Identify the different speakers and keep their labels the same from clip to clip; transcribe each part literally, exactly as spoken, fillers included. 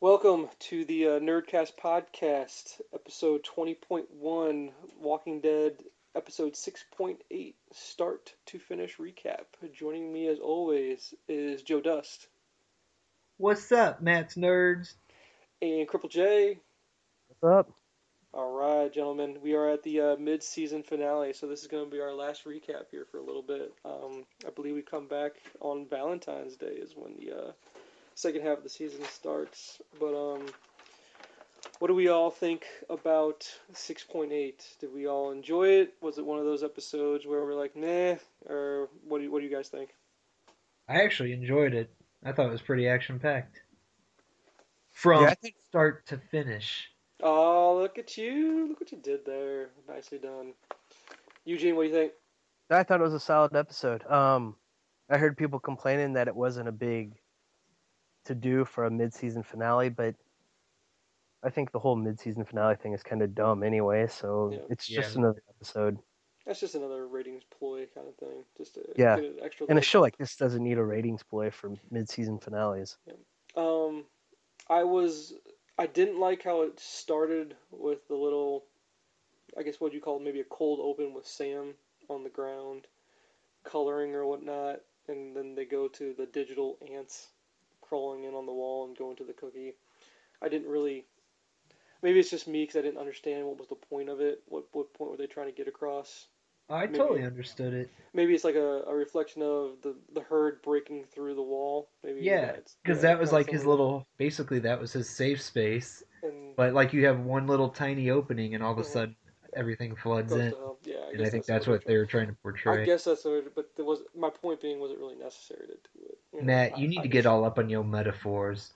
Speaker 1: Welcome to the uh, Nerdcast podcast, episode twenty point one, Walking Dead, episode six point eight, start to finish recap. Joining me as always is Joe Dust
Speaker 2: What's up, Matt's nerds?
Speaker 1: and Cripple J.
Speaker 3: What's up?
Speaker 1: All right, gentlemen, we are at the uh, mid-season finale, so this is going to be our last recap here for a little bit. Um, I believe we come back on Valentine's Day is when the uh, second half of the season starts, but um. What do we all think about six point eight? Did we all enjoy it? Was it one of those episodes where we're like, nah, or what do you, what do you guys think?
Speaker 2: I actually enjoyed it. I thought it was pretty action packed.
Speaker 3: Yeah,
Speaker 2: From
Speaker 3: I think
Speaker 2: start to finish.
Speaker 1: Oh, look at you! Look what you did there. Nicely done. Eugene, what do you think?
Speaker 3: I thought it was a solid episode. Um, I heard people complaining that it wasn't a big to do for a mid-season finale, but I think the whole mid-season finale thing is kind of dumb anyway. So
Speaker 1: Yeah,
Speaker 3: it's
Speaker 2: Yeah.
Speaker 3: just another episode.
Speaker 1: that's just another ratings ploy kind of thing, just to
Speaker 3: Yeah,
Speaker 1: get an extra
Speaker 3: and a
Speaker 1: little
Speaker 3: show
Speaker 1: bump.
Speaker 3: like this doesn't need a ratings ploy for mid-season finales.
Speaker 1: Yeah. Um, I was I didn't like how it started with the little, I guess what you call it, maybe a cold open with Sam on the ground, coloring or whatnot, and then they go to the digital ants crawling in on the wall and going to the cookie. I didn't really. Maybe it's just me because I didn't understand what was the point of it. What what point were they trying to get across?
Speaker 2: I
Speaker 1: Maybe
Speaker 2: totally understood it.
Speaker 1: maybe it's like a, a reflection of the the herd breaking through the wall. Maybe
Speaker 2: Yeah,
Speaker 1: that's
Speaker 2: because
Speaker 1: yeah,
Speaker 2: that was
Speaker 1: kind of
Speaker 2: like
Speaker 1: some
Speaker 2: his
Speaker 1: of it.
Speaker 2: little, basically, that was his safe space.
Speaker 1: And
Speaker 2: But like you have one little tiny opening and all of a
Speaker 1: mhm,
Speaker 2: sudden
Speaker 1: yeah,
Speaker 2: everything floods
Speaker 1: goes
Speaker 2: in.
Speaker 1: to hell. Yeah, I
Speaker 2: And I
Speaker 1: guess
Speaker 2: think
Speaker 1: that's
Speaker 2: that's
Speaker 1: what they're
Speaker 2: what
Speaker 1: trying.
Speaker 2: they were trying to
Speaker 1: I
Speaker 2: portray.
Speaker 1: guess that's what. But there was my point being, was it really necessary to do it? You know,
Speaker 2: Matt, you need
Speaker 1: I, I
Speaker 2: to get
Speaker 1: just.
Speaker 2: all up on your metaphors.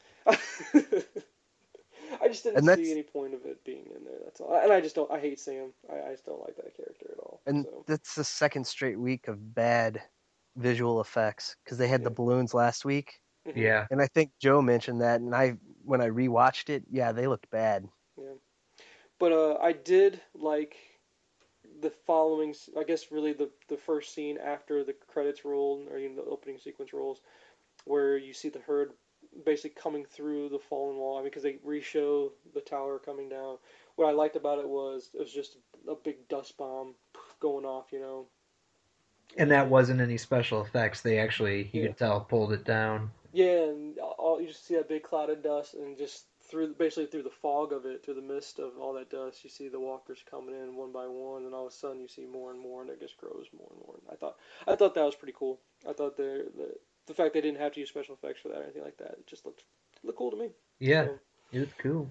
Speaker 1: I just didn't
Speaker 3: And
Speaker 1: see
Speaker 3: that's
Speaker 1: any point of it being in there. That's all. And I just don't. I hate Sam. I, I just don't like that character at all.
Speaker 3: and
Speaker 1: So
Speaker 3: that's the second straight week of bad visual effects because they had
Speaker 1: yeah.
Speaker 3: the balloons last week,
Speaker 1: Hmm.
Speaker 2: Yeah.
Speaker 3: and I think Joe mentioned that, and I when I rewatched it, yeah, they looked bad.
Speaker 1: Yeah. But uh, I did like the following. I guess really the the first scene after the credits roll, or even the opening sequence rolls, where you see the herd basically coming through the fallen wall. I mean, because they re-show the tower coming down. What I liked about it was it was just a big dust bomb going off, you know.
Speaker 2: And that
Speaker 1: And
Speaker 2: wasn't any special effects. They actually, you
Speaker 1: yeah,
Speaker 2: could tell, pulled it down.
Speaker 1: yeah, and all you just see that big cloud of dust, and just through basically through the fog of it, through the mist of all that dust, you see the walkers coming in one by one, and all of a sudden you see more and more, and it just grows more and more. And I thought, I thought that was pretty cool. I thought the the the fact they didn't have to use special effects for that or anything like that, it just looked looked cool to me.
Speaker 2: Yeah,
Speaker 1: So,
Speaker 2: it was cool.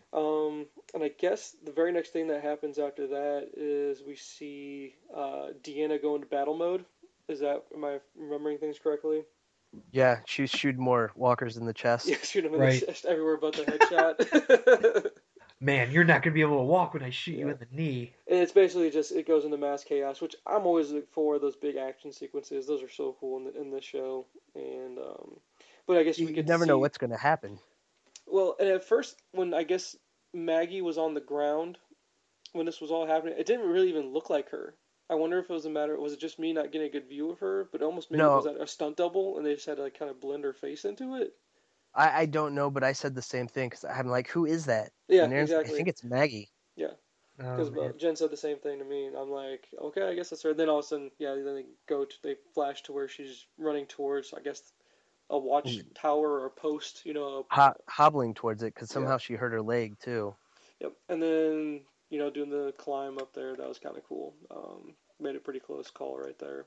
Speaker 1: um, and I guess the very next thing that happens after that is we see uh, Deanna go into battle mode. Is that am I remembering things correctly?
Speaker 3: Yeah, she was shooting more walkers in the
Speaker 1: Yeah,
Speaker 3: chest.
Speaker 1: shoot him in the
Speaker 2: Right.
Speaker 1: chest everywhere but the headshot.
Speaker 2: Man, you're not gonna be able to walk when I shoot you
Speaker 1: Yeah,
Speaker 2: in the knee.
Speaker 1: and it's basically just it goes into mass chaos, which I'm always for those big action sequences. Those are so cool in the, in this show, and um, but I guess
Speaker 3: You,
Speaker 1: we
Speaker 3: you
Speaker 1: get to
Speaker 3: never know
Speaker 1: see
Speaker 3: what's going to happen.
Speaker 1: well, and at first when I guess Maggie was on the ground when this was all happening, it didn't really even look like her. I wonder if it was a matter was it just me not getting a good view of her, but almost maybe was
Speaker 3: No,
Speaker 1: that a stunt double and they just had to like kind of blend her face into it.
Speaker 3: I, I don't know, but I said the same thing because I'm like, who is that?
Speaker 1: Yeah,
Speaker 3: And Aaron's like, I
Speaker 1: exactly.
Speaker 3: think it's Maggie.
Speaker 1: Yeah.
Speaker 2: Oh
Speaker 1: Because uh,
Speaker 2: man.
Speaker 1: Jen said the same thing to me, and I'm like, okay, I guess that's her. Then all of a sudden, yeah, then they go to they flash to where she's running towards, I guess, a watch tower or a post, you know.
Speaker 3: Ho- hobbling towards it because
Speaker 1: Yeah,
Speaker 3: somehow she hurt her leg too.
Speaker 1: yep. And then you know, doing the climb up there, that was kind of cool. Um, made a pretty close call right there.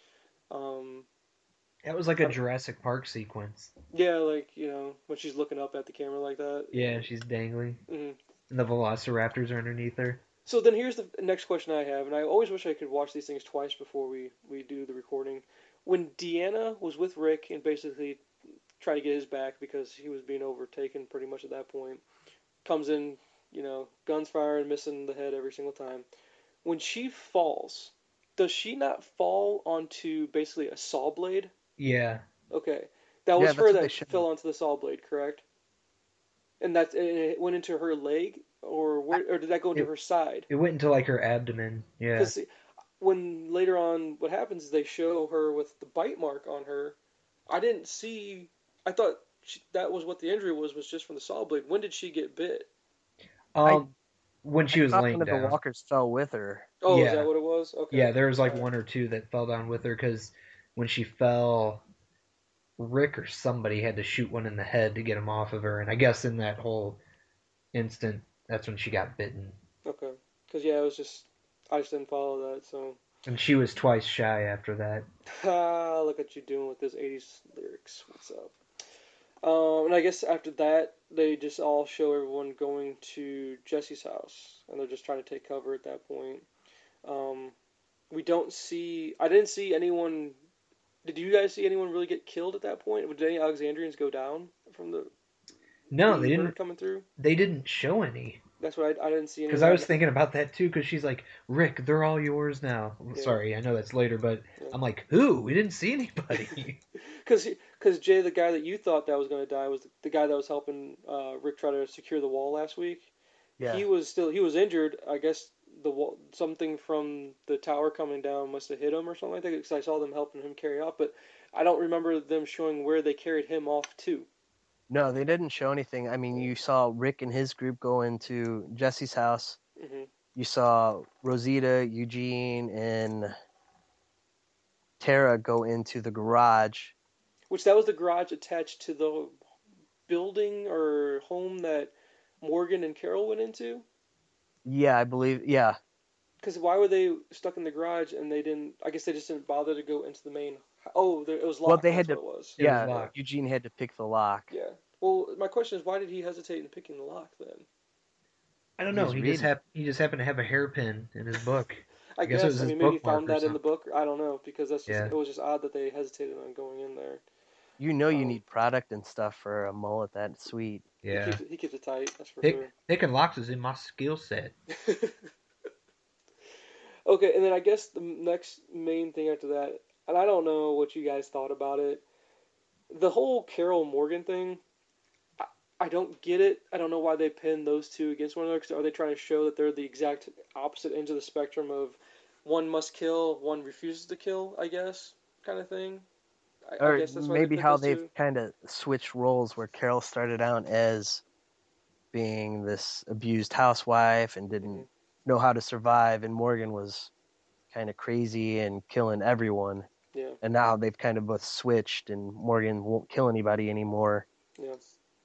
Speaker 1: Um,
Speaker 2: That was like a Jurassic Park sequence.
Speaker 1: yeah, like you know, when she's looking up at the camera like that.
Speaker 2: Yeah, she's dangling.
Speaker 1: Yeah. Hmm.
Speaker 2: And the velociraptors are underneath her.
Speaker 1: So then here's the next question I have, and I always wish I could watch these things twice before we we do the recording. When Deanna was with Rick and basically try to get his back because he was being overtaken pretty much at that point. Comes in, you know, guns firing, missing the head every single time. When she falls, does she not fall onto basically a saw blade?
Speaker 2: Yeah.
Speaker 1: Okay, that
Speaker 3: Yeah,
Speaker 1: was
Speaker 3: that's
Speaker 1: her
Speaker 3: what they
Speaker 1: that
Speaker 3: should.
Speaker 1: fell onto the saw blade, correct? And that's and it went into her leg, or where, or did that go into
Speaker 2: It
Speaker 1: her side?
Speaker 2: it went into like her abdomen. Yeah.
Speaker 1: Because when later on, what happens is they show her with the bite mark on her. I didn't see. I thought she, that was what the injury was, was just from the saw blade. When did she get bit?
Speaker 2: Um, when she
Speaker 3: I
Speaker 2: was
Speaker 3: thought
Speaker 2: laying
Speaker 3: one of the
Speaker 2: down.
Speaker 3: walkers fell with her.
Speaker 1: Oh, is
Speaker 2: Yeah.
Speaker 1: that what it was? Okay.
Speaker 2: Yeah, there was like
Speaker 1: All right.
Speaker 2: one or two that fell down with her because when she fell, Rick or somebody had to shoot one in the head to get him off of her, and I guess in that whole instant, that's when she got bitten.
Speaker 1: Okay. Because yeah, it was just I just didn't follow that. So
Speaker 2: And she was twice shy after that.
Speaker 1: ah, look at you doing with this eighties lyrics. What's up? Um, and I guess after that, they just all show everyone going to Jesse's house, and they're just trying to take cover at that point. Um, we don't see. I didn't see anyone. Did you guys see anyone really get killed at that point? Did any Alexandrians go down from the
Speaker 2: No, they
Speaker 1: the herd
Speaker 2: didn't.
Speaker 1: coming through?
Speaker 2: They didn't show any.
Speaker 1: That's what I, I didn't see any of
Speaker 2: Because I
Speaker 1: that.
Speaker 2: was thinking about that too. Because she's like, Rick, they're all yours now.
Speaker 1: Yeah.
Speaker 2: Sorry, I know that's later, but
Speaker 1: Yeah.
Speaker 2: I'm like, who? We didn't see anybody.
Speaker 1: Because because Jay, the guy that you thought that was going to die, was the, the guy that was helping uh, Rick try to secure the wall last week.
Speaker 3: Yeah.
Speaker 1: He was still he was injured. I guess the wall, something from the tower coming down must have hit him or something like that. Because I saw them helping him carry off, but I don't remember them showing where they carried him off to.
Speaker 3: No, they didn't show anything. I mean, you saw Rick and his group go into Jesse's house.
Speaker 1: hmm
Speaker 3: You saw Rosita, Eugene, and Tara go into the garage.
Speaker 1: Which that was the garage attached to the building or home that Morgan and Carol went into.
Speaker 3: Yeah, I believe. Yeah,
Speaker 1: Because why were they stuck in the garage and they didn't? I guess they just didn't bother to go into the main. Oh, there, it was locked.
Speaker 3: Well, they
Speaker 1: That's
Speaker 3: had
Speaker 1: what it was.
Speaker 2: It was
Speaker 3: yeah.
Speaker 2: locked.
Speaker 3: Eugene had to pick the lock.
Speaker 1: Yeah. Well, my question is, why did he hesitate in picking the lock then?
Speaker 2: I don't
Speaker 3: He
Speaker 2: know.
Speaker 3: was
Speaker 2: He just
Speaker 3: reading.
Speaker 2: hap- he just happened to have a hairpin in his book.
Speaker 1: I,
Speaker 2: I guess
Speaker 1: guess.
Speaker 2: it was
Speaker 1: I
Speaker 2: his
Speaker 1: mean, maybe he
Speaker 2: bookmark
Speaker 1: found
Speaker 2: or
Speaker 1: that in the
Speaker 2: something.
Speaker 1: book. I don't know because that's just
Speaker 2: Yeah.
Speaker 1: it was just odd that they hesitated on going in there.
Speaker 3: You know, you
Speaker 1: Um,
Speaker 3: need product and stuff for a mullet that sweet.
Speaker 1: He
Speaker 2: Yeah.
Speaker 1: keeps it, he keeps it tight. That's for
Speaker 2: Pick,
Speaker 1: sure.
Speaker 2: picking locks is in my skill set.
Speaker 1: Okay, and then I guess the next main thing after that, and I don't know what you guys thought about it. The whole Carol Morgan thing, I, I don't get it. I don't know why they pin those two against one another. Cause are they trying to show that they're the exact opposite ends of the spectrum of one must kill, one refuses to kill? I guess kind of thing. I, I
Speaker 3: Or
Speaker 1: guess that's why
Speaker 3: maybe
Speaker 1: they put
Speaker 3: how
Speaker 1: those
Speaker 3: they've
Speaker 1: two.
Speaker 3: kind of switched roles, where Carol started out as being this abused housewife and didn't
Speaker 1: Mhm.
Speaker 3: know how to survive, and Morgan was kind of crazy and killing everyone.
Speaker 1: Yeah,
Speaker 3: And now they've kind of both switched, and Morgan won't kill anybody anymore.
Speaker 1: yeah.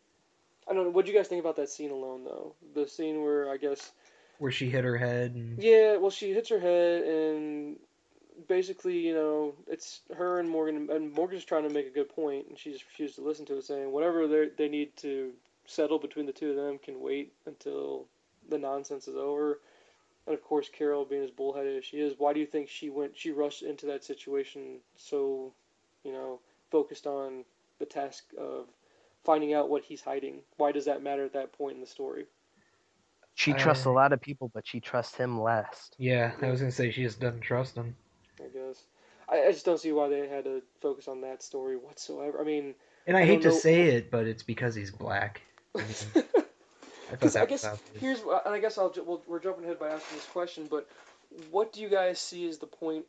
Speaker 1: I don't know. What do you guys think about that scene alone, though? The scene where I guess,
Speaker 2: Where she hit her head and
Speaker 1: yeah, well, she hits her head and basically, you know, it's her and Morgan, and Morgan's trying to make a good point, and she just refused to listen to it, saying whatever they they need to settle between the two of them can wait until the nonsense is over. And of course, Carol, being as bullheaded as she is, why do you think she went? She rushed into that situation so, you know, focused on the task of finding out what he's hiding. Why does that matter at that point in the story?
Speaker 3: She trusts a
Speaker 2: I-
Speaker 3: lot of people, but she trusts him last.
Speaker 2: yeah, I was gonna say she just doesn't trust him.
Speaker 1: I guess. I, I just don't see why they had to focus on that story whatsoever. I mean,
Speaker 2: And I,
Speaker 1: I
Speaker 2: hate
Speaker 1: don't
Speaker 2: to
Speaker 1: know-
Speaker 2: say it, but it's because he's black. I mean, I thought
Speaker 1: because
Speaker 2: that
Speaker 1: I
Speaker 2: was
Speaker 1: guess
Speaker 2: obvious.
Speaker 1: here's and I guess I'll ju- well, we're jumping ahead by asking this question, but what do you guys see as the point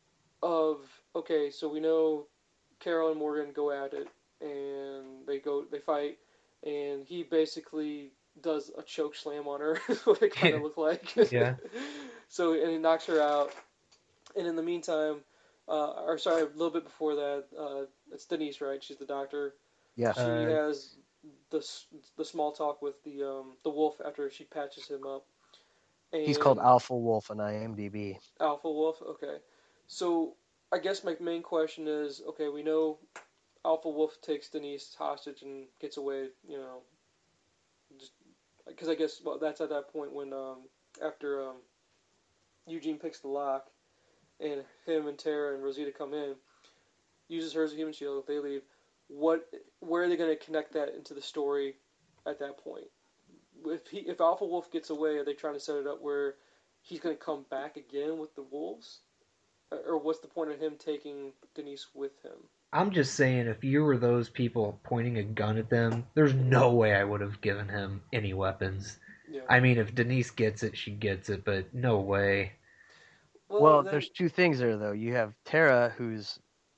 Speaker 1: of okay? So we know Carol and Morgan go at it, and they go they fight, and he basically does a choke slam on her. What it kind of
Speaker 2: Yeah.
Speaker 1: looked like.
Speaker 2: Yeah.
Speaker 1: So and he knocks her out, and in the meantime, uh, or sorry, a little bit before that, uh, it's Denise, right? She's the doctor.
Speaker 3: Yeah.
Speaker 1: She
Speaker 2: Uh,
Speaker 1: has the s- the small talk with the um, the wolf after she patches him up. And
Speaker 3: He's called Alpha Wolf on IMDb.
Speaker 1: Alpha Wolf. Okay, so I guess my main question is, okay, we know Alpha Wolf takes Denise hostage and gets away. You know, just because I guess well that's at that point when um, after um, Eugene picks the lock and him and Tara and Rosita come in, uses her as a human shield. They leave. What? Where are they going to connect that into the story at that point? If he, if Alpha Wolf gets away, are they trying to set it up where he's going to come back again with the wolves, or what's the point of him taking Denise with him?
Speaker 2: I'm just saying, if you were those people pointing a gun at them, there's no way I would have given him any weapons.
Speaker 1: Yeah.
Speaker 2: I mean, if Denise gets it, she gets it, but no way.
Speaker 3: Well,
Speaker 1: then,
Speaker 3: there's two things there, though. You have Tara, who's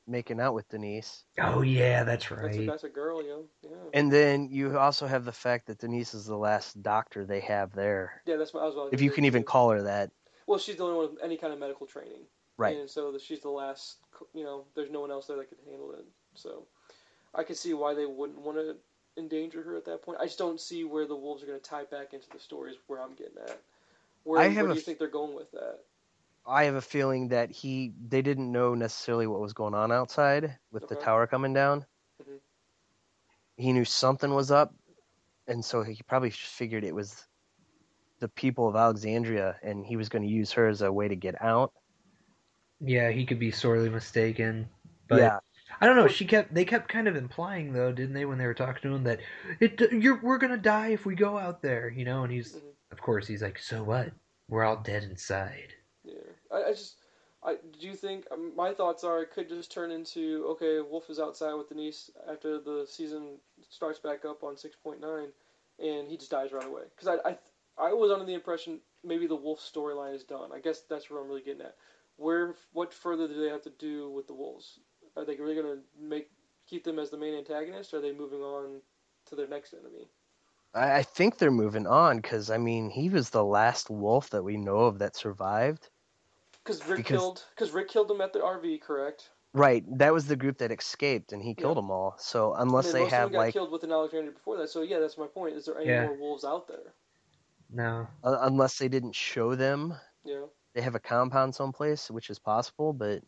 Speaker 3: making out with Denise.
Speaker 2: Oh yeah, that's
Speaker 1: That's a,
Speaker 2: right.
Speaker 1: that's a girl, yo. Yeah.
Speaker 3: And then you also have the fact that Denise is the last doctor they have there.
Speaker 1: Yeah, that's what I was about to
Speaker 3: If you
Speaker 1: say
Speaker 3: can even
Speaker 1: too.
Speaker 3: call her that.
Speaker 1: Well, she's the only one with any kind of medical training,
Speaker 3: Right.
Speaker 1: and so the, she's the last. You know, there's no one else there that could handle it. So I can see why they wouldn't want to endanger her at that point. I just don't see where the wolves are going to tie back into the stories where I'm getting at. Where
Speaker 3: I
Speaker 1: where
Speaker 3: have
Speaker 1: do
Speaker 3: a
Speaker 1: you think they're going with that?
Speaker 3: I have a feeling that he they didn't know necessarily what was going on outside with the
Speaker 1: Okay.
Speaker 3: tower coming down.
Speaker 1: Mhm.
Speaker 3: He knew something was up, and so he probably just figured it was the people of Alexandria, and he was going to use her as a way to get out.
Speaker 2: Yeah, he could be sorely mistaken, but
Speaker 3: Yeah,
Speaker 2: I don't know.
Speaker 1: Well,
Speaker 2: She kept they kept kind of implying though, didn't they, when they were talking to him that it you're we're gonna die if we go out there, you know? And he's
Speaker 1: mhm.
Speaker 2: of course he's like, so what? We're all dead inside.
Speaker 1: Yeah, I, I just, I do you think um, my thoughts are it could just turn into okay, Wolf is outside with Denise after the season starts back up on six point nine, and he just dies right away. Because I, I, I was under the impression maybe the Wolf storyline is done. I guess that's where I'm really getting at. Where, what further do they have to do with the Wolves? Are they really gonna make keep them as the main antagonist? Or are they moving on to their next enemy?
Speaker 3: I, I think they're moving on because I mean he was the last wolf that we know of that survived.
Speaker 1: Because Rick
Speaker 3: Because
Speaker 1: killed, because Rick killed them at the R V, correct?
Speaker 3: right, that was the group that escaped, and he
Speaker 1: Yeah.
Speaker 3: killed them all. So
Speaker 1: And
Speaker 3: unless
Speaker 1: then
Speaker 3: they
Speaker 1: most of them
Speaker 3: have
Speaker 1: got
Speaker 3: like
Speaker 1: killed within Alexandria before that. So yeah, that's my point. Is there any
Speaker 2: Yeah,
Speaker 1: more wolves out there?
Speaker 2: no.
Speaker 3: uh, unless they didn't show them,
Speaker 1: Yeah.
Speaker 3: they have a compound someplace, which is possible. But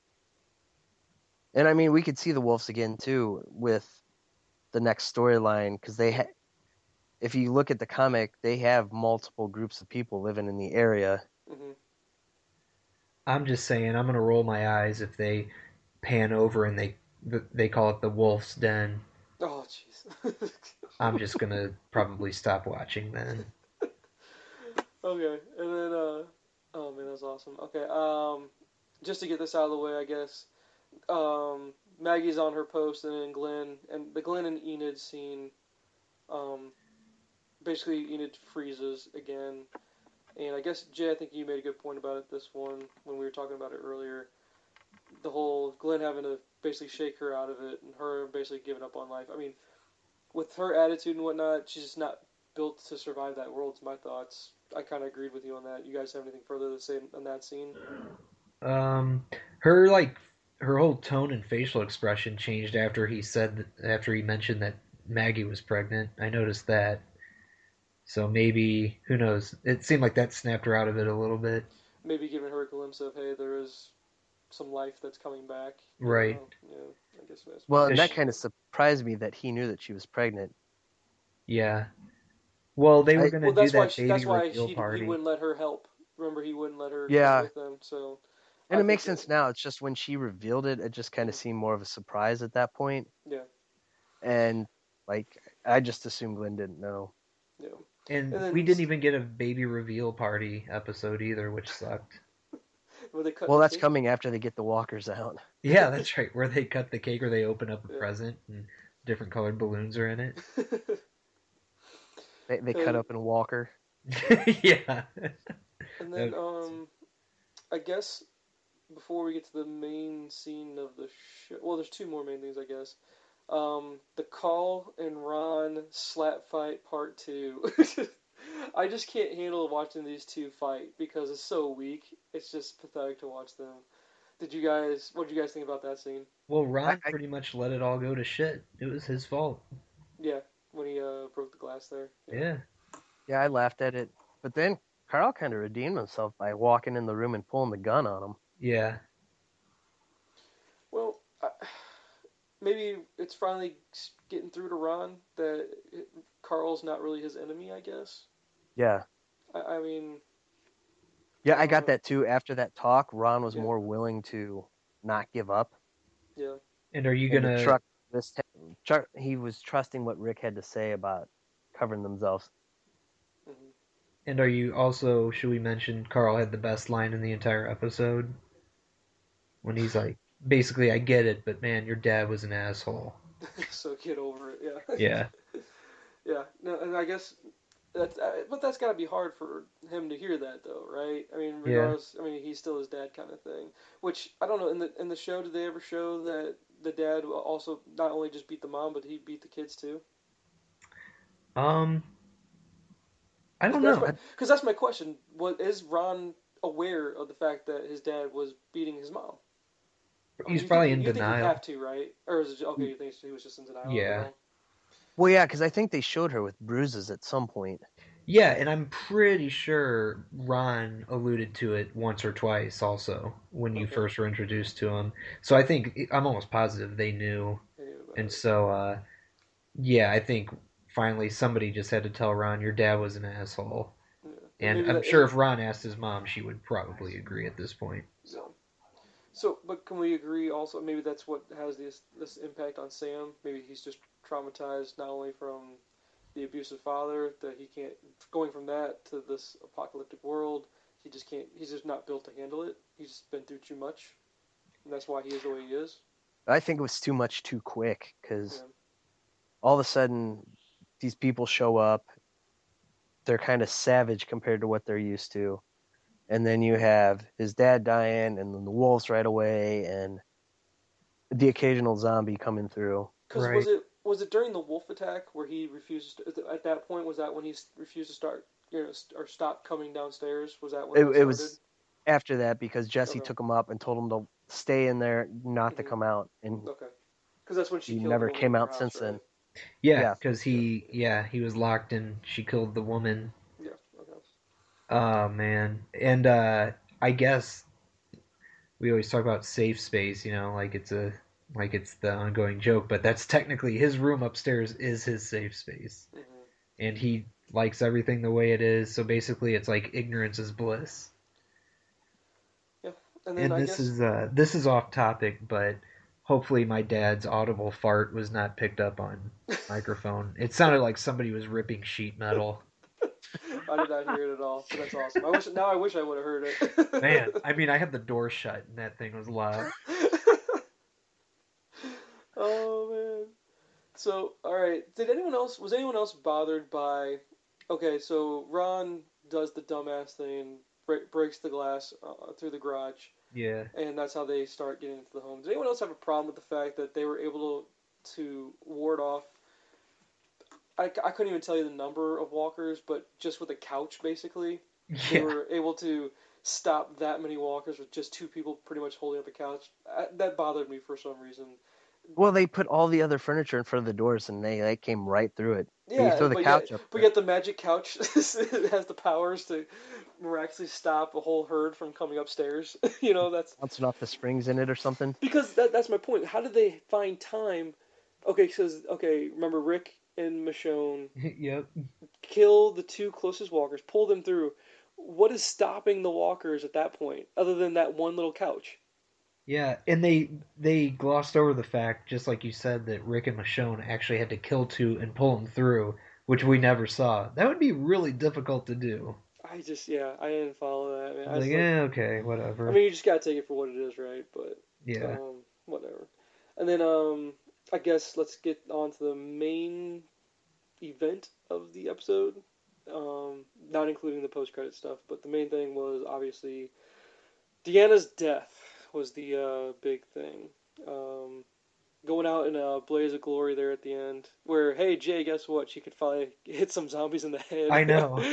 Speaker 3: and I mean we could see the wolves again too with the next storyline because they ha- if you look at the comic, they have multiple groups of people living in the area.
Speaker 1: Mhm.
Speaker 2: I'm just saying I'm gonna roll my eyes if they pan over and they they call it the Wolf's Den.
Speaker 1: Oh jeez.
Speaker 2: I'm just gonna probably stop watching then.
Speaker 1: Okay, and then uh, oh man, that's awesome. Okay, um, just to get this out of the way, I guess. Um, Maggie's on her post, and then Glenn and the Glenn and Enid scene. Um, basically Enid freezes again, and I guess Jay, I think you made a good point about it. This one when we were talking about it earlier. The whole Glenn having to basically shake her out of it, and her basically giving up on life. I mean, with her attitude and whatnot, she's just not built to survive that world. It's my thoughts. I kind of agreed with you on that. You guys have anything further to say on that scene?
Speaker 2: Um, her like her whole tone and facial expression changed after he said that, after he mentioned that Maggie was pregnant. I noticed that. So maybe who knows? It seemed like that snapped her out of it a little bit.
Speaker 1: Maybe giving her a glimpse of hey, there is some life that's coming back. You don't
Speaker 2: Right.
Speaker 1: know. Yeah, I guess that's
Speaker 3: Well,
Speaker 1: maybe
Speaker 3: and
Speaker 2: Cause
Speaker 3: that
Speaker 1: something
Speaker 2: she,
Speaker 3: kind of
Speaker 1: like
Speaker 3: surprised me that he knew that she was pregnant.
Speaker 2: yeah. Well, they were
Speaker 3: I
Speaker 2: gonna
Speaker 1: well,
Speaker 2: do
Speaker 1: that's why
Speaker 2: that
Speaker 1: she,
Speaker 2: baby
Speaker 1: that's why
Speaker 2: reveal
Speaker 1: he he
Speaker 2: party.
Speaker 1: wouldn't let her help. Remember, he wouldn't let her come
Speaker 3: yeah,
Speaker 1: with them. So
Speaker 3: and
Speaker 1: I
Speaker 3: it makes
Speaker 1: think that
Speaker 3: sense now. It's just when she revealed it, it just kind of
Speaker 1: mm,
Speaker 3: seemed more of a surprise at that point.
Speaker 1: yeah,
Speaker 3: And like, I just assumed Glenn didn't know.
Speaker 1: yeah. And
Speaker 2: And we
Speaker 1: then
Speaker 2: didn't even get a baby reveal party episode either, which sucked.
Speaker 1: were they cutting
Speaker 3: Well,
Speaker 1: the
Speaker 3: that's
Speaker 1: cake?
Speaker 3: coming after they get the walkers out.
Speaker 2: Yeah, that's right. Where they cut the cake or they open up a
Speaker 1: Yeah.
Speaker 2: present and different colored balloons are in it.
Speaker 3: They they cut
Speaker 1: and
Speaker 3: up in Walker.
Speaker 2: Yeah.
Speaker 1: and
Speaker 2: That
Speaker 1: then um, I guess before we get to the main scene of the show, well, there's two more main things, I guess. Um, the Call and Ron slap fight part two. I just can't handle watching these two fight because it's so weak. It's just pathetic to watch them. Did you guys? What did you guys think about that scene?
Speaker 2: well,
Speaker 3: I,
Speaker 2: Ron
Speaker 3: I
Speaker 2: pretty much let it all go to shit. It was his fault.
Speaker 1: Yeah, when he uh, broke the glass there. Yeah.
Speaker 2: Yeah.
Speaker 3: yeah, I laughed at it. But then Carl kind of redeemed himself by walking in the room and pulling the gun on him.
Speaker 2: Yeah.
Speaker 1: Well, I, maybe it's finally getting through to Ron that it, Carl's not really his enemy. I guess.
Speaker 3: Yeah.
Speaker 1: I, I mean,
Speaker 3: Yeah,
Speaker 1: I
Speaker 3: I
Speaker 1: don't
Speaker 3: got
Speaker 1: know.
Speaker 3: that too. After that talk, Ron was
Speaker 1: Yeah,
Speaker 3: more willing to not give up
Speaker 1: yeah.
Speaker 2: And are you
Speaker 3: and to
Speaker 2: gonna
Speaker 3: truck this. Tr- he was trusting what Rick had to say about covering themselves.
Speaker 1: Hmm.
Speaker 2: and are you also should we mention Carl had the best line in the entire episode when he's like basically I get it, but man, your dad was an asshole.
Speaker 1: So get over it. Yeah.
Speaker 2: Yeah.
Speaker 1: Yeah. No, and I guess That's, uh, but that's got to be hard for him to hear that, though, right? I mean,
Speaker 2: Yeah.
Speaker 1: regardless, I mean, he's still his dad, kind of thing. Which I don't know. In the in the show, did they ever show that the dad also not only just beat the mom, but he beat the kids too?
Speaker 2: Um, I
Speaker 1: Because
Speaker 2: don't
Speaker 1: that's my
Speaker 2: know.
Speaker 3: I,
Speaker 1: because that's my question. What is Ron aware of the fact that his dad was beating his mom? I mean,
Speaker 2: He's
Speaker 1: you think
Speaker 2: probably
Speaker 1: he,
Speaker 2: in
Speaker 1: you think he'd
Speaker 2: denial.
Speaker 1: have to, right? Or is it okay? You think he was just in denial of it
Speaker 2: Yeah.
Speaker 1: all?
Speaker 3: well, yeah, because I think they showed her with bruises at some point.
Speaker 2: Yeah, and I'm pretty sure Ron alluded to it once or twice also when you
Speaker 1: Okay,
Speaker 2: first were introduced to him. So I think I'm almost positive they knew.
Speaker 1: I knew about
Speaker 2: And
Speaker 1: it.
Speaker 2: so uh yeah, I think finally somebody just had to tell Ron your dad was an asshole.
Speaker 1: Yeah. And
Speaker 2: And
Speaker 1: maybe
Speaker 2: I'm
Speaker 1: that
Speaker 2: sure
Speaker 1: is.
Speaker 2: if Ron asked his mom, she would probably agree at this point.
Speaker 1: Yeah. So, but can we agree also? Maybe that's what has this this impact on Sam. Maybe he's just traumatized not only from the abusive father that he can't going from that to this apocalyptic world. He just can't. He's just not built to handle it. He's just been through too much, and that's why he is the way he is.
Speaker 3: I think it was too much too quick because
Speaker 1: Yeah.
Speaker 3: all of a sudden these people show up. They're kind of savage compared to what they're used to. And then you have his dad dying, and then the wolves right away, and the occasional zombie coming through.
Speaker 1: Because was
Speaker 2: Right.
Speaker 1: it was it during the wolf attack where he refused to, at that point was that when he refused to start you know or stop coming downstairs? Was that when
Speaker 3: It,
Speaker 1: that
Speaker 3: it
Speaker 1: started?
Speaker 3: was after that because Jesse
Speaker 1: Okay.
Speaker 3: took him up and told him to stay in there, not to
Speaker 1: hmm
Speaker 3: come out, and
Speaker 1: Okay. Because that's when she
Speaker 3: he
Speaker 1: killed the
Speaker 3: never
Speaker 1: woman
Speaker 3: came
Speaker 1: in her
Speaker 3: out
Speaker 1: house,
Speaker 3: since
Speaker 1: right?
Speaker 3: then.
Speaker 2: Yeah,
Speaker 3: Yeah,
Speaker 2: because
Speaker 1: Yeah.
Speaker 2: he, yeah, he was locked in. She killed the woman.
Speaker 1: Yeah. Okay.
Speaker 2: Oh man, and uh, I guess we always talk about safe space, you know, like it's a, like it's the ongoing joke, but that's technically his room upstairs is his safe space,
Speaker 1: hmm
Speaker 2: and he likes everything the way it is. So basically, it's like ignorance is bliss.
Speaker 1: Yeah. And then
Speaker 2: And
Speaker 1: I
Speaker 2: this
Speaker 1: guess
Speaker 2: is uh, this is off topic, but hopefully my dad's audible fart was not picked up on microphone. It sounded like somebody was ripping sheet metal.
Speaker 1: I did not hear it at all, but that's awesome. I wish now I wish I would have heard
Speaker 2: Man,
Speaker 1: it.
Speaker 2: I mean, I had the door shut and that thing was loud.
Speaker 1: Oh man. So, all right. Did anyone else was anyone else bothered by? Okay, so Ron does the dumbass thing, break, breaks the glass uh, through the garage,
Speaker 2: Yeah.
Speaker 1: and that's how they start getting into the home. Does anyone else have a problem with the fact that they were able to, to ward off? I, I couldn't even tell you the number of walkers, but just with a couch, basically, they
Speaker 2: Yeah.
Speaker 1: were able to stop that many walkers with just two people pretty much holding up a couch. I, that bothered me for some reason.
Speaker 3: well, they put all the other furniture in front of the doors, and they like came right through it. But you
Speaker 1: Yeah,
Speaker 3: throw the
Speaker 1: but yet,
Speaker 3: couch up
Speaker 1: but
Speaker 3: there.
Speaker 1: yet the magic couch has the powers to miraculously stop a whole herd from coming upstairs. you know, that's
Speaker 3: Bouncing off the springs in it or something.
Speaker 1: because that that's my point. How did they find time? Okay, because okay, remember Rick and Michonne
Speaker 2: Yep.
Speaker 1: kill the two closest walkers, pull them through. What is stopping the walkers at that point, other than that one little couch?
Speaker 2: Yeah, and they they glossed over the fact, just like you said, that Rick and Michonne actually had to kill two and pull them through, which we never saw. That would be really difficult to do.
Speaker 1: I just yeah, I didn't follow that. I mean,
Speaker 2: I
Speaker 1: I
Speaker 2: was like,
Speaker 1: was like,
Speaker 2: eh, okay,
Speaker 1: I
Speaker 2: whatever.
Speaker 1: mean, you just gotta take it for what it is, right? But
Speaker 2: Yeah.
Speaker 1: um, whatever. And then um, I guess let's get on to the main event of the episode. Um, not including the post credit stuff, but the main thing was obviously Deanna's death was the uh, big thing. Um, going out in a blaze of glory there at the end, where hey Jay, guess what? She could finally hit some zombies in the head.
Speaker 2: I know.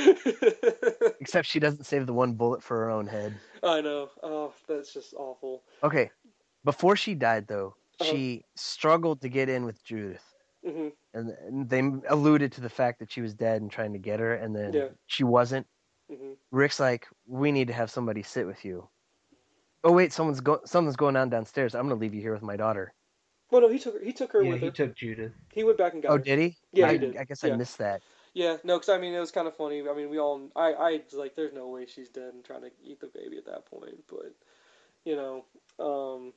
Speaker 3: Except she doesn't save the one bullet for her own head.
Speaker 1: I know. Oh, that's just awful.
Speaker 3: Okay, before she died, though,
Speaker 1: Uh,
Speaker 3: she struggled to get in with Judith.
Speaker 1: hmm
Speaker 3: And, and they alluded to the fact that she was dead and trying to get her, and then
Speaker 1: Yeah.
Speaker 3: she wasn't.
Speaker 1: hmm
Speaker 3: Rick's like, "We need to have somebody sit with you." Oh wait, someone's go- something's going on downstairs. I'm gonna leave you here with my daughter.
Speaker 1: Well, no, he took her. He took her
Speaker 2: Yeah,
Speaker 1: with
Speaker 2: he
Speaker 1: her.
Speaker 2: took Judith.
Speaker 1: He went back and got
Speaker 3: Oh,
Speaker 1: her.
Speaker 3: did he?
Speaker 1: Yeah,
Speaker 3: I
Speaker 1: he did.
Speaker 3: I guess I
Speaker 1: Yeah.
Speaker 3: missed that.
Speaker 1: Yeah, no, because I mean it was kind of funny. I mean we all, I, I was like, there's no way she's dead and trying to eat the baby at that point. But you know, um,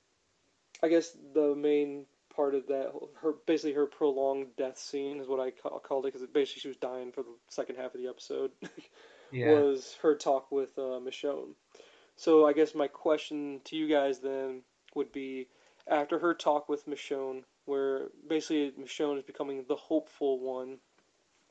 Speaker 1: I guess the main part of that, her basically her prolonged death scene is what I ca- called it because basically she was dying for the second half of the episode.
Speaker 2: Yeah.
Speaker 1: was her talk with uh, Michonne. So I guess my question to you guys then would be, after her talk with Michonne, where basically Michonne is becoming the hopeful one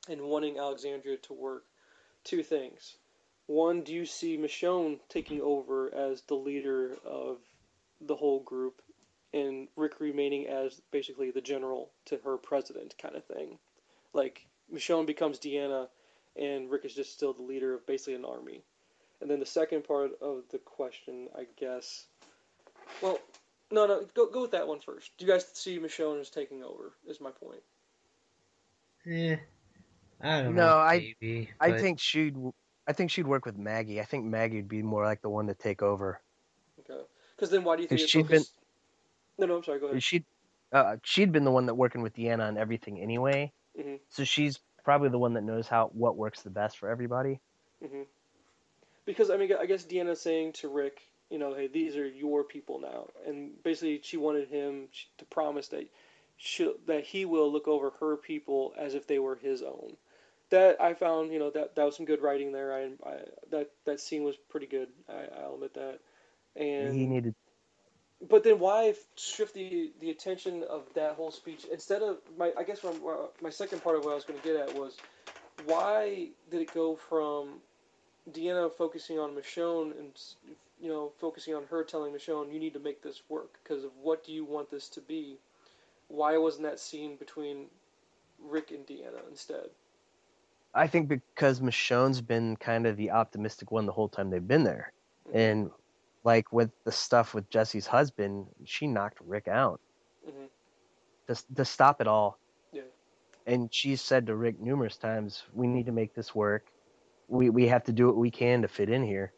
Speaker 1: and wanting Alexandria to work. Two things. One, do you see Michonne taking over as the leader of the whole group, and Rick remaining as basically the general to her president kind of thing? Like, Michonne becomes Deanna, and Rick is just still the leader of basically an army. And then the second part of the question, I guess. Well, no, no, go go with that one first. Do you guys see Michonne as taking over? Is my point.
Speaker 2: Eh, I don't know,
Speaker 3: No, I
Speaker 2: maybe,
Speaker 3: I
Speaker 2: but
Speaker 3: think she'd I think she'd work with Maggie. I think Maggie would be more like the one to take over
Speaker 1: Okay. Because then why do you think
Speaker 3: because
Speaker 1: they
Speaker 3: she'd been
Speaker 1: focus? No, no, I'm sorry. Go ahead.
Speaker 3: she'd uh, she'd been the one that working with Deanna on everything anyway.
Speaker 1: Mhm.
Speaker 3: So she's probably the one that knows how what works the best for everybody.
Speaker 1: Mhm. Because I mean, I guess Deanna's saying to Rick, you know, hey, these are your people now, and basically she wanted him to promise that she that he will look over her people as if they were his own. That I found, you know, that that was some good writing there. I, I that that scene was pretty good. I, I'll admit that.
Speaker 3: He
Speaker 1: And
Speaker 3: needed.
Speaker 1: but then why shift the the attention of that whole speech instead of my? I guess my my second part of what I was going to get at was why did it go from Deanna focusing on Michonne and you know focusing on her telling Michonne you need to make this work because of what do you want this to be? Why wasn't that scene between Rick and Deanna instead?
Speaker 3: I think because Michonne's been kind of the optimistic one the whole time they've been there,
Speaker 1: Mm-hmm.
Speaker 3: and like with the stuff with Jesse's husband, she knocked Rick out
Speaker 1: Mm-hmm.
Speaker 3: to to stop it all.
Speaker 1: Yeah.
Speaker 3: And she said to Rick numerous times, "We need to make this work. We we have to do what we can to fit in here."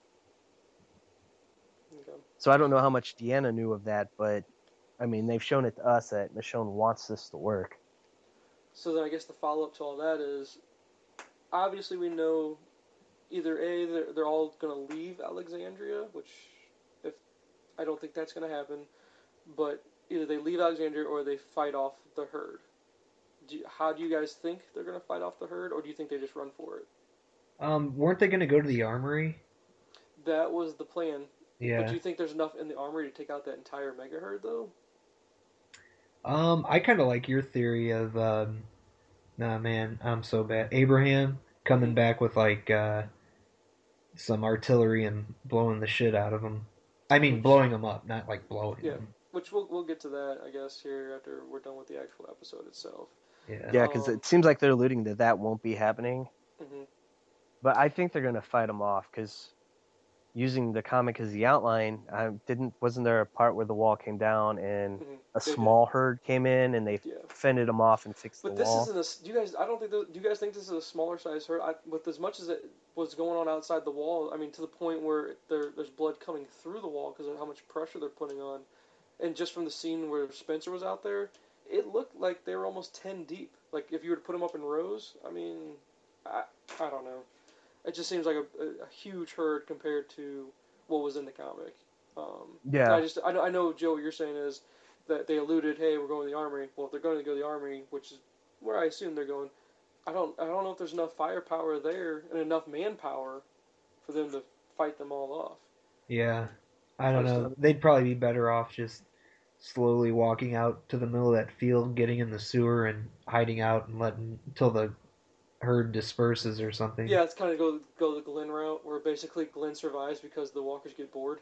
Speaker 1: Okay.
Speaker 3: So I don't know how much Deanna knew of that, but I mean they've shown it to us that Michonne wants this to work.
Speaker 1: So then I guess the follow up to all that is obviously we know either a they're, they're all gonna leave Alexandria, which if I don't think that's gonna happen, but either they leave Alexandria or they fight off the herd. Do you, how do you guys think they're gonna fight off the herd, or do you think they just run for it?
Speaker 2: um, weren't they going to go to the armory?
Speaker 1: That was the plan. But do
Speaker 2: Yeah.
Speaker 1: you think there's enough in the armory to take out that entire mega herd, though?
Speaker 2: Um, I kind of like your theory of um, nah, man, I'm so bad. Abraham coming
Speaker 1: Mm-hmm.
Speaker 2: back with like uh, some artillery and blowing the shit out of them. I mean,
Speaker 1: Which,
Speaker 2: blowing them up, not like blowing
Speaker 1: yeah,
Speaker 2: them.
Speaker 1: which we'll we'll get to that, I guess, here after we're done with the actual episode itself.
Speaker 2: Yeah.
Speaker 3: Yeah, because
Speaker 1: Um.
Speaker 3: it seems like they're alluding that that won't be happening.
Speaker 1: Mm-hmm.
Speaker 3: But I think they're gonna fight them off because using the comic as the outline, I didn't wasn't there a part where the wall came down and
Speaker 1: Mm-hmm.
Speaker 3: a
Speaker 1: They did.
Speaker 3: small herd came in and they
Speaker 1: Yeah.
Speaker 3: fended them off and fixed the
Speaker 1: But this
Speaker 3: wall?
Speaker 1: isn't a. Do you guys? I don't think. The, do you guys think this is a smaller size herd? I, with as much as it was going on outside the wall, I mean, to the point where there, there's blood coming through the wall because of how much pressure they're putting on, and just from the scene where Spencer was out there, it looked like they were almost ten deep. Like if you were to put them up in rows, I mean, I I don't know. It just seems like a, a, a huge herd compared to what was in the comic. Um, I
Speaker 3: Yeah,
Speaker 1: just I know, I know Joe. What you're saying is that they alluded, hey, we're going to the armory. Well, if they're going to go to the armory, which is where I assume they're going, I don't I don't know if there's enough firepower there and enough manpower for them to fight them all off.
Speaker 2: Yeah. I
Speaker 1: I
Speaker 2: don't
Speaker 1: just
Speaker 2: know. They'd probably be better off just slowly walking out to the middle of that field, getting in the sewer and hiding out and letting until the herd disperses or something.
Speaker 1: yeah, it's kind of go go the Glenn route where basically Glenn survives because the walkers get bored.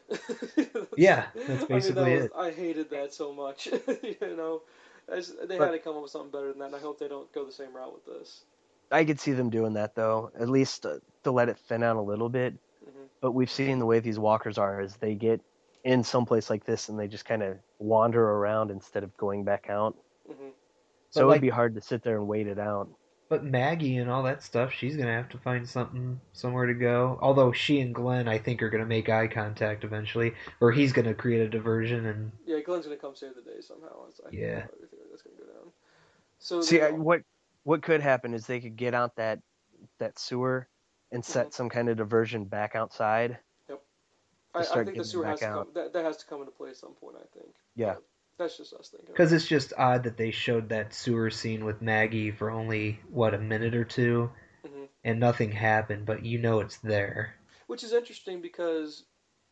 Speaker 2: Yeah, that's
Speaker 1: I mean that
Speaker 2: basically
Speaker 1: was
Speaker 2: it.
Speaker 1: I hated that so much. you know, just, they had
Speaker 3: but
Speaker 1: to come up with something better than that, and I hope they don't go the same route with this.
Speaker 3: I could see them doing that though, at least uh, to let it thin out a little bit.
Speaker 1: Hmm.
Speaker 3: But we've seen the way these walkers are is they get in someplace like this and they just kind of wander around instead of going back out.
Speaker 1: Hmm.
Speaker 2: But
Speaker 3: So it would
Speaker 2: like
Speaker 3: be hard to sit there and wait it out.
Speaker 2: but Maggie and all that stuff, she's gonna have to find something somewhere to go. Although she and Glenn, I think, are gonna make eye contact eventually, or he's gonna create a diversion and
Speaker 1: Yeah, Glenn's gonna come save the day somehow. That's, I think
Speaker 2: yeah.
Speaker 1: how everything that's gonna go down. So
Speaker 3: See,
Speaker 1: then,
Speaker 3: I, what what could happen is they could get out that that sewer and
Speaker 1: mm-hmm.
Speaker 3: set some kind of diversion back outside
Speaker 1: Yep.
Speaker 3: to
Speaker 1: I, I
Speaker 3: start
Speaker 1: think the
Speaker 3: getting them
Speaker 1: sewer has
Speaker 3: back
Speaker 1: to come.
Speaker 3: out.
Speaker 1: That that has to come into play at some point. I think,
Speaker 3: Yeah,
Speaker 1: but that's just us thinking.
Speaker 2: Because it's just odd that they showed that sewer scene with Maggie for only what a minute or two,
Speaker 1: Hmm.
Speaker 2: and nothing happened, but you know it's there.
Speaker 1: Which is interesting because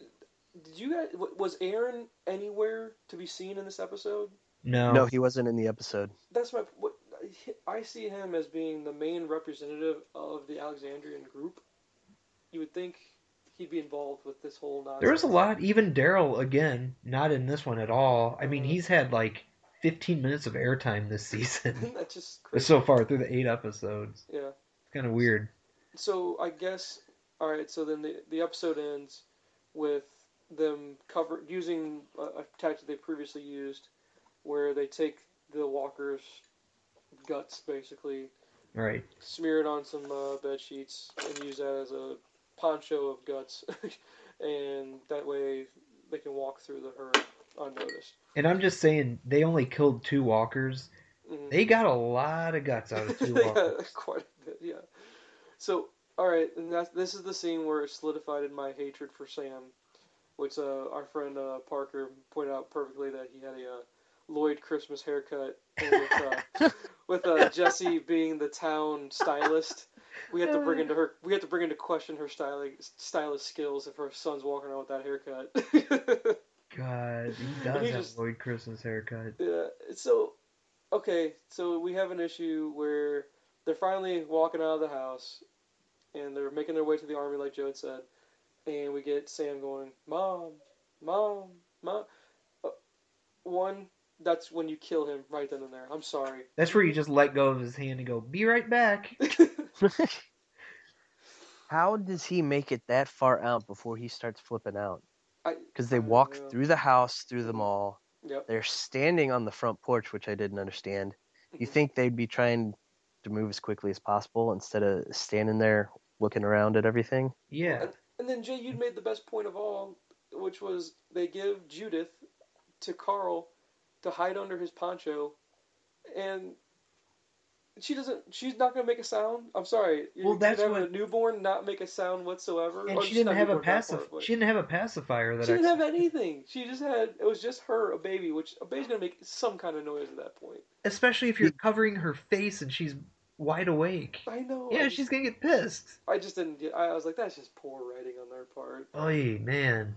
Speaker 1: did you guys was Aaron anywhere to be seen in this episode?
Speaker 3: no,
Speaker 2: No,
Speaker 3: he wasn't in the episode.
Speaker 1: That's my what I see him as being the main representative of the Alexandrian group. You would think he'd be involved with this whole
Speaker 2: There was
Speaker 1: nonsense.
Speaker 2: a lot. Even Daryl, again, not in this one at all. I mean,
Speaker 1: Uh,
Speaker 2: he's had like fifteen minutes of airtime this season
Speaker 1: that's just crazy.
Speaker 2: so far through the eight episodes.
Speaker 1: Yeah.
Speaker 2: It's kind of weird.
Speaker 1: So I guess all right. So then the the episode ends with them cover using a, a tactic they previously used, where they take the walkers' guts basically,
Speaker 2: Right.
Speaker 1: smear it on some uh, bed sheets, and use that as a poncho of guts, and that way they can walk through the herd unnoticed.
Speaker 2: And I'm just saying, they only killed two walkers.
Speaker 1: Mm.
Speaker 2: They got a lot of guts out of two
Speaker 1: They
Speaker 2: walkers.
Speaker 1: got quite a bit, yeah. So, all right, and that's this is the scene where it solidified in my hatred for Sam, which uh, our friend uh, Parker pointed out perfectly that he had a uh, Lloyd Christmas haircut, and with uh, with uh, Jessie being the town stylist, we have to bring into her we have to bring into question her styling stylist skills if her son's walking around with that haircut.
Speaker 2: God, he
Speaker 1: And
Speaker 2: does
Speaker 1: he
Speaker 2: have
Speaker 1: just
Speaker 2: Lloyd Christmas haircut.
Speaker 1: yeah. So okay, so we have an issue where they're finally walking out of the house and they're making their way to the army, like Joe had said, and we get Sam going, "Mom, mom, mom." Uh, one, that's when you kill him right then and there. I'm sorry.
Speaker 2: That's where you just let go of his hand and go, "Be right back."
Speaker 3: How does he make it that far out before he starts flipping out?
Speaker 1: I
Speaker 3: Because they
Speaker 1: I
Speaker 3: walk
Speaker 1: don't know.
Speaker 3: through the house, through the
Speaker 1: Mhm.
Speaker 3: mall.
Speaker 1: Yep.
Speaker 3: They're standing on the front porch, which I didn't understand. You
Speaker 1: Mhm.
Speaker 3: think they'd be trying to move as quickly as possible instead of standing there looking around at everything?
Speaker 1: Well,
Speaker 2: Yeah.
Speaker 1: and, and then Jay, you'd made the best point of all, which was they give Judith to Carl to hide under his poncho, and she doesn't. She's not gonna make a sound. I'm sorry,
Speaker 2: Well,
Speaker 1: your kid
Speaker 2: that's
Speaker 1: having
Speaker 2: what.
Speaker 1: a newborn not make a sound whatsoever.
Speaker 2: And
Speaker 1: Or
Speaker 2: she
Speaker 1: she's
Speaker 2: didn't
Speaker 1: not
Speaker 2: have a
Speaker 1: newborn that
Speaker 2: pacif.
Speaker 1: far, but
Speaker 2: She didn't have a pacifier that
Speaker 1: she didn't
Speaker 2: I.
Speaker 1: have anything. She just had. It was just her, a baby, which a baby's gonna make some kind of noise at that point.
Speaker 2: Especially if you're covering her face and she's wide awake.
Speaker 1: I know. I
Speaker 2: Yeah,
Speaker 1: just.
Speaker 2: she's gonna get pissed.
Speaker 1: I just didn't get. I was like, that's just poor writing on their part.
Speaker 2: Oy, man.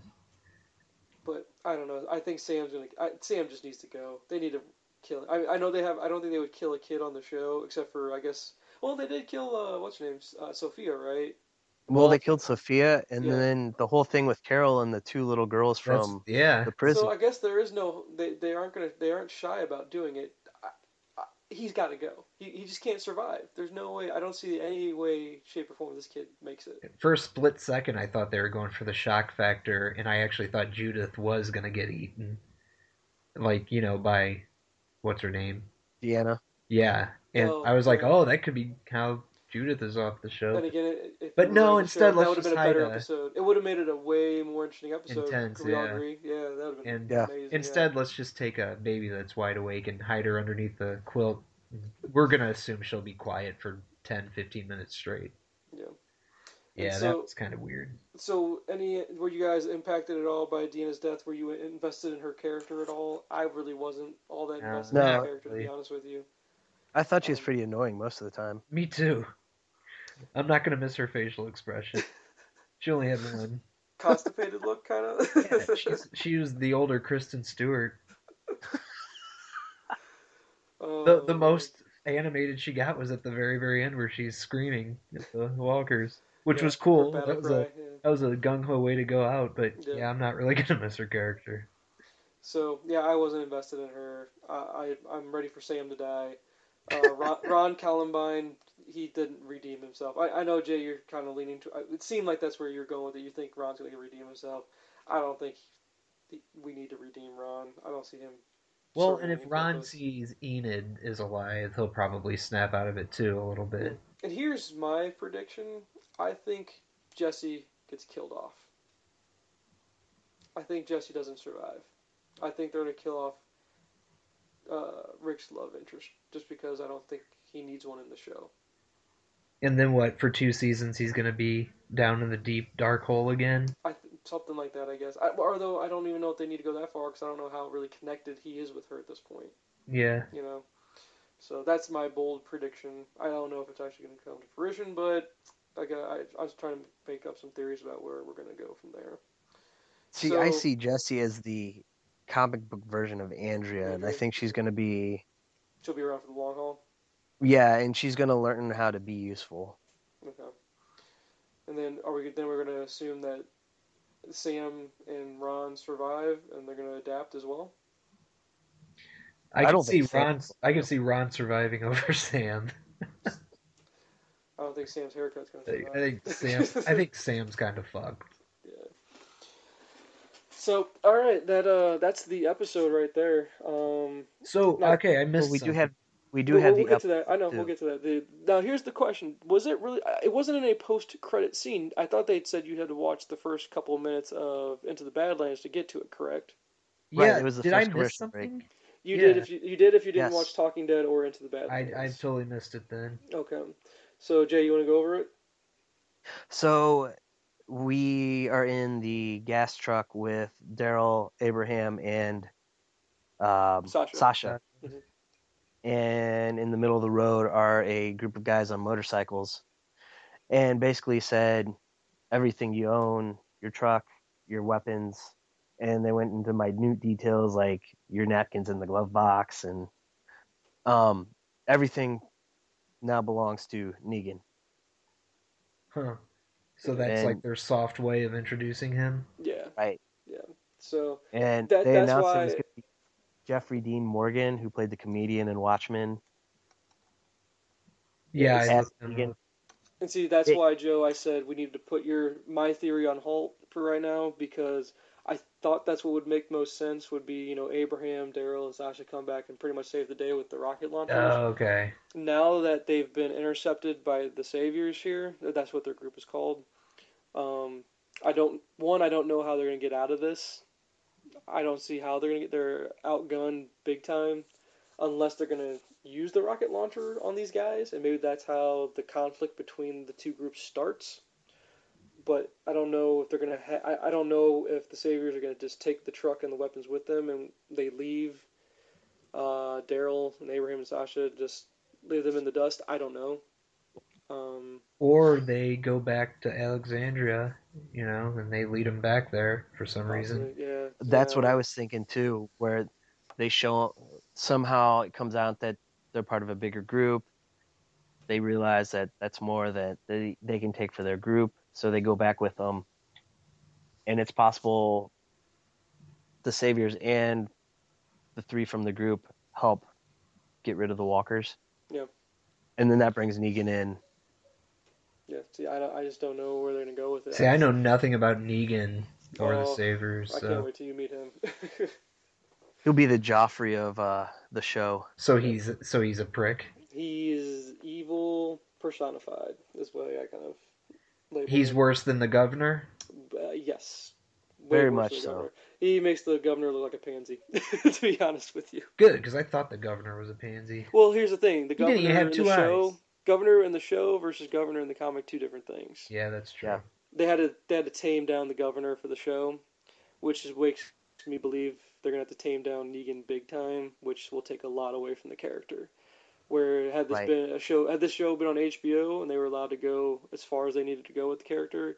Speaker 1: But I don't know. I think Sam's gonna. I, Sam just needs to go. They need to kill him. I, I know they have. I don't think they would kill a kid on the show, except for I guess. Well, they did kill. Uh, what's her name? Uh, Sophia, right?
Speaker 3: Well, they
Speaker 2: Well,
Speaker 3: killed Sophia, and
Speaker 1: Yeah.
Speaker 3: then the whole thing with Carol and the two little girls
Speaker 2: that's
Speaker 3: from
Speaker 2: yeah.
Speaker 3: the
Speaker 1: So
Speaker 3: prison.
Speaker 1: I guess there is no. They, they aren't gonna. They aren't shy about doing it. I, I, he's got to go. He, he just can't survive. There's no way. I don't see any way, shape, or form this kid makes it.
Speaker 2: For a split second, I thought they were going for the shock factor, and I actually thought Judith was gonna get eaten, like you know by what's her name?
Speaker 3: Deanna.
Speaker 2: Yeah, and
Speaker 1: Oh
Speaker 2: I was like,
Speaker 1: yeah.
Speaker 2: oh, that could be how Judith is off the
Speaker 1: Then
Speaker 2: show.
Speaker 1: again, it, if you
Speaker 2: But
Speaker 1: were
Speaker 2: no,
Speaker 1: writing the show,
Speaker 2: instead
Speaker 1: that
Speaker 2: let's
Speaker 1: would have
Speaker 2: just
Speaker 1: been a
Speaker 2: hide
Speaker 1: better
Speaker 2: a
Speaker 1: episode. It would have made it a way more interesting episode.
Speaker 2: intense,
Speaker 1: Could we all
Speaker 2: yeah.
Speaker 1: agree? Yeah, that would have been
Speaker 2: And
Speaker 3: Yeah.
Speaker 1: amazing.
Speaker 2: instead, let's just take a baby that's wide awake and hide her underneath the quilt. We're gonna assume she'll be quiet for ten, fifteen minutes straight.
Speaker 1: Yeah. Yeah. And
Speaker 2: Yeah, that
Speaker 1: so,
Speaker 2: was kind of weird.
Speaker 1: so any were you guys impacted at all by Deanna's death? Were you invested in her character at all? I really wasn't all that
Speaker 2: No,
Speaker 1: invested in
Speaker 3: No.
Speaker 1: her
Speaker 2: not
Speaker 1: character, to
Speaker 2: really.
Speaker 1: be honest with you.
Speaker 3: I thought she was
Speaker 1: Um,
Speaker 3: pretty annoying most of the time.
Speaker 2: Me too. I'm not gonna miss her facial expression. She only had one.
Speaker 1: constipated look, kind of.
Speaker 2: Yeah, she's she was the older Kristen Stewart. The the
Speaker 1: Oh
Speaker 2: most animated she got was at the very very end where she's screaming at the walkers,
Speaker 1: man.
Speaker 2: which
Speaker 1: Yeah,
Speaker 2: was
Speaker 1: her
Speaker 2: cool.
Speaker 1: battle
Speaker 2: That was a
Speaker 1: cry. Yeah.
Speaker 2: that was a gung ho way to go out. But
Speaker 1: Yeah.
Speaker 2: yeah, I'm not really gonna miss her character.
Speaker 1: So yeah, I wasn't invested in her. I, I I'm ready for Sam to die. Uh, Ron, Ron Columbine, he didn't redeem himself. I, I know Jay, you're kind of leaning to. It seemed like that's where you're going with it. You think Ron's going to redeem himself. I don't think he, we need to redeem Ron. I don't see him
Speaker 2: Well,
Speaker 1: serving
Speaker 2: and if
Speaker 1: any
Speaker 2: Ron
Speaker 1: purpose.
Speaker 2: sees Enid is alive, he'll probably snap out of it too a little
Speaker 1: Mm.
Speaker 2: bit.
Speaker 1: And here's my prediction. I think Jesse gets killed off. I think Jesse doesn't survive. I think they're going to kill off uh, Rick's love interest just because I don't think he needs one in the show.
Speaker 2: And then what? For two seasons, he's gonna be down in the deep dark hole again.
Speaker 1: I th- something like that, I guess. I, although I don't even know if they need to go that far because I don't know how really connected he is with her at this point.
Speaker 2: Yeah.
Speaker 1: You know, so that's my bold prediction. I don't know if it's actually going to come to fruition, but I got I, I was trying to make up some theories about where we're going to go from there.
Speaker 3: See,
Speaker 1: so,
Speaker 3: I see Jessie as the comic book version of Andrea, and I
Speaker 1: Andrea,
Speaker 3: think she's going to be.
Speaker 1: she'll be around for the long haul.
Speaker 3: Yeah, and she's gonna learn how to be useful.
Speaker 1: Okay. And then are we then we're gonna assume that Sam and Ron survive and they're gonna adapt as well?
Speaker 2: I
Speaker 3: I
Speaker 2: could
Speaker 3: don't think
Speaker 2: see
Speaker 3: Sam.
Speaker 2: Ron. I could see Ron surviving over Sam.
Speaker 1: I don't think Sam's haircut's gonna
Speaker 2: I think Sam. I
Speaker 1: survive.
Speaker 2: think Sam's kind of fucked.
Speaker 1: Yeah. So, all right, that uh, that's the episode right there. Um,
Speaker 2: So
Speaker 1: now
Speaker 2: okay, I
Speaker 3: Well,
Speaker 2: missed
Speaker 3: we do
Speaker 2: something.
Speaker 3: have we do
Speaker 1: we'll,
Speaker 3: have
Speaker 1: we'll we'll
Speaker 3: the
Speaker 1: get to that. I
Speaker 3: episode
Speaker 1: know we'll
Speaker 3: too.
Speaker 1: get to that. The, now, here's the question: was it really? It wasn't in a post-credit scene. I thought they'd said you had to watch the first couple of minutes of Into the Badlands to get to it. Correct?
Speaker 3: Right,
Speaker 2: Yeah,
Speaker 3: it was the
Speaker 2: did I
Speaker 3: first
Speaker 2: miss
Speaker 3: commercial break.
Speaker 2: something?
Speaker 1: You did
Speaker 2: Yeah,
Speaker 1: if you you did if you didn't watch
Speaker 3: Yes.
Speaker 1: Talking Dead or Into the
Speaker 2: I I
Speaker 1: Badlands.
Speaker 2: totally missed it then.
Speaker 1: Okay. So Jay, you want to go over it?
Speaker 3: So we are in the gas truck with Daryl, Abraham, and um,
Speaker 1: Sasha.
Speaker 3: Sasha.
Speaker 2: Uh,
Speaker 1: Hmm.
Speaker 3: And in the middle of the road are a group of guys on motorcycles, and basically said everything you own, your truck, your weapons, and they went into minute details like your napkins in the glove box and um, everything now belongs to Negan.
Speaker 2: huh. So
Speaker 1: Okay.
Speaker 2: that's like
Speaker 3: And
Speaker 2: their soft way of introducing him.
Speaker 1: Yeah.
Speaker 3: right,
Speaker 1: Yeah. So
Speaker 3: and
Speaker 1: that
Speaker 3: they
Speaker 1: that's
Speaker 3: announced it was
Speaker 1: why.
Speaker 3: going to be Jeffrey Dean Morgan, who played the comedian in Watchmen,
Speaker 1: Yeah.
Speaker 2: Yeah, I
Speaker 1: It's
Speaker 3: as
Speaker 2: looked him
Speaker 3: Negan.
Speaker 2: up.
Speaker 1: And see, that's
Speaker 3: It,
Speaker 1: why, Joe, I said we need to put your my theory on halt for right now because I thought that's what would make most sense would be, you know, Abraham, Daryl, and Sasha come back and pretty much save the day with the rocket launchers.
Speaker 2: Oh, okay.
Speaker 1: Now that they've been intercepted by the Saviors here, that's what their group is called. Um, I don't one, I don't know how they're gonna get out of this. I don't see how they're gonna get their outgunned big time unless they're gonna use the rocket launcher on these guys, and maybe that's how the conflict between the two groups starts. But I don't know if they're gonna. Ha- I I don't know if the Saviors are gonna just take the truck and the weapons with them, and they leave uh, Daryl and Abraham and Sasha just leave them in the dust. I don't know. Um,
Speaker 2: Or they go back to Alexandria, you know, and they lead him back there for some reason.
Speaker 1: Possibly, yeah,
Speaker 3: that's
Speaker 1: yeah.
Speaker 3: what I was thinking too, where they show somehow it comes out that they're part of a bigger group. They realize that that's more that they, they can take for their group, so they go back with them. And it's possible the Saviors and the three from the group help get rid of the walkers.
Speaker 1: Yeah.
Speaker 3: And then that brings Negan in.
Speaker 1: Yeah. See, I, I just don't know where they're gonna go with it.
Speaker 2: See, I know nothing about Negan or the
Speaker 1: Oh,
Speaker 2: Savers,
Speaker 1: I can't
Speaker 2: so
Speaker 1: wait till you meet him.
Speaker 3: He'll be the Joffrey of uh, the show.
Speaker 2: so
Speaker 1: Yep.
Speaker 2: he's so he's a prick.
Speaker 1: He's evil personified. Is the way I kind of label
Speaker 2: He's
Speaker 1: him.
Speaker 2: worse than the governor.
Speaker 1: Uh, yes, way
Speaker 3: Very
Speaker 1: worse
Speaker 3: much
Speaker 1: than the
Speaker 3: so.
Speaker 1: governor. He makes the governor look like a pansy. To be honest with you.
Speaker 2: Good, because I thought the governor was a pansy.
Speaker 1: Well, here's the thing: the
Speaker 2: He didn't even
Speaker 1: governor
Speaker 2: have
Speaker 1: in the
Speaker 2: two eyes.
Speaker 1: show, governor in the show versus governor in the comic, two different things.
Speaker 2: Yeah, that's true.
Speaker 3: Yeah.
Speaker 1: They had to they had to tame down the governor for the show, which is makes me believe they're gonna have to tame down Negan big time, which will take a lot away from the character. Where had this
Speaker 3: Right.
Speaker 1: been a show, had this show been on H B O and they were allowed to go as far as they needed to go with the character,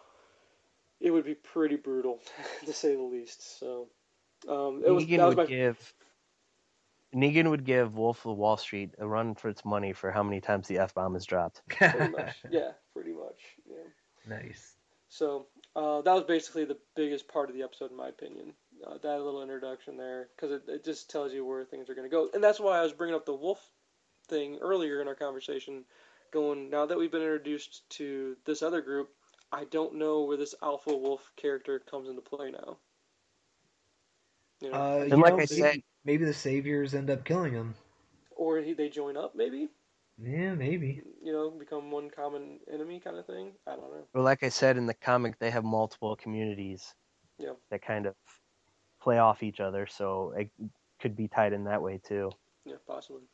Speaker 1: it would be pretty brutal, to say the least. So, um, it was
Speaker 3: Negan
Speaker 1: that was
Speaker 3: would
Speaker 1: my
Speaker 3: give Negan would give Wolf of Wall Street a run for its money for how many times the F bomb is dropped.
Speaker 1: pretty much, yeah, pretty much, yeah.
Speaker 2: Nice.
Speaker 1: So uh, that was basically the biggest part of the episode, in my opinion. Uh, that little introduction there, because it, it just tells you where things are going to go, and that's why I was bringing up the wolf thing earlier in our conversation. Going now that we've been introduced to this other group, I don't know where this alpha wolf character comes into play now. You know,
Speaker 2: Uh,
Speaker 1: I
Speaker 3: And
Speaker 2: you
Speaker 3: like
Speaker 2: know,
Speaker 3: I
Speaker 1: don't see,
Speaker 3: said,
Speaker 2: maybe maybe the Saviors end up killing him.
Speaker 1: or he, they join up, maybe.
Speaker 2: Yeah, maybe.
Speaker 1: You know, become one common enemy kind of thing. I don't know.
Speaker 3: or like I said in the comic, they have multiple communities
Speaker 1: Yeah,
Speaker 3: that kind of play off each other, so it could be tied in that way too.
Speaker 1: yeah, possibly.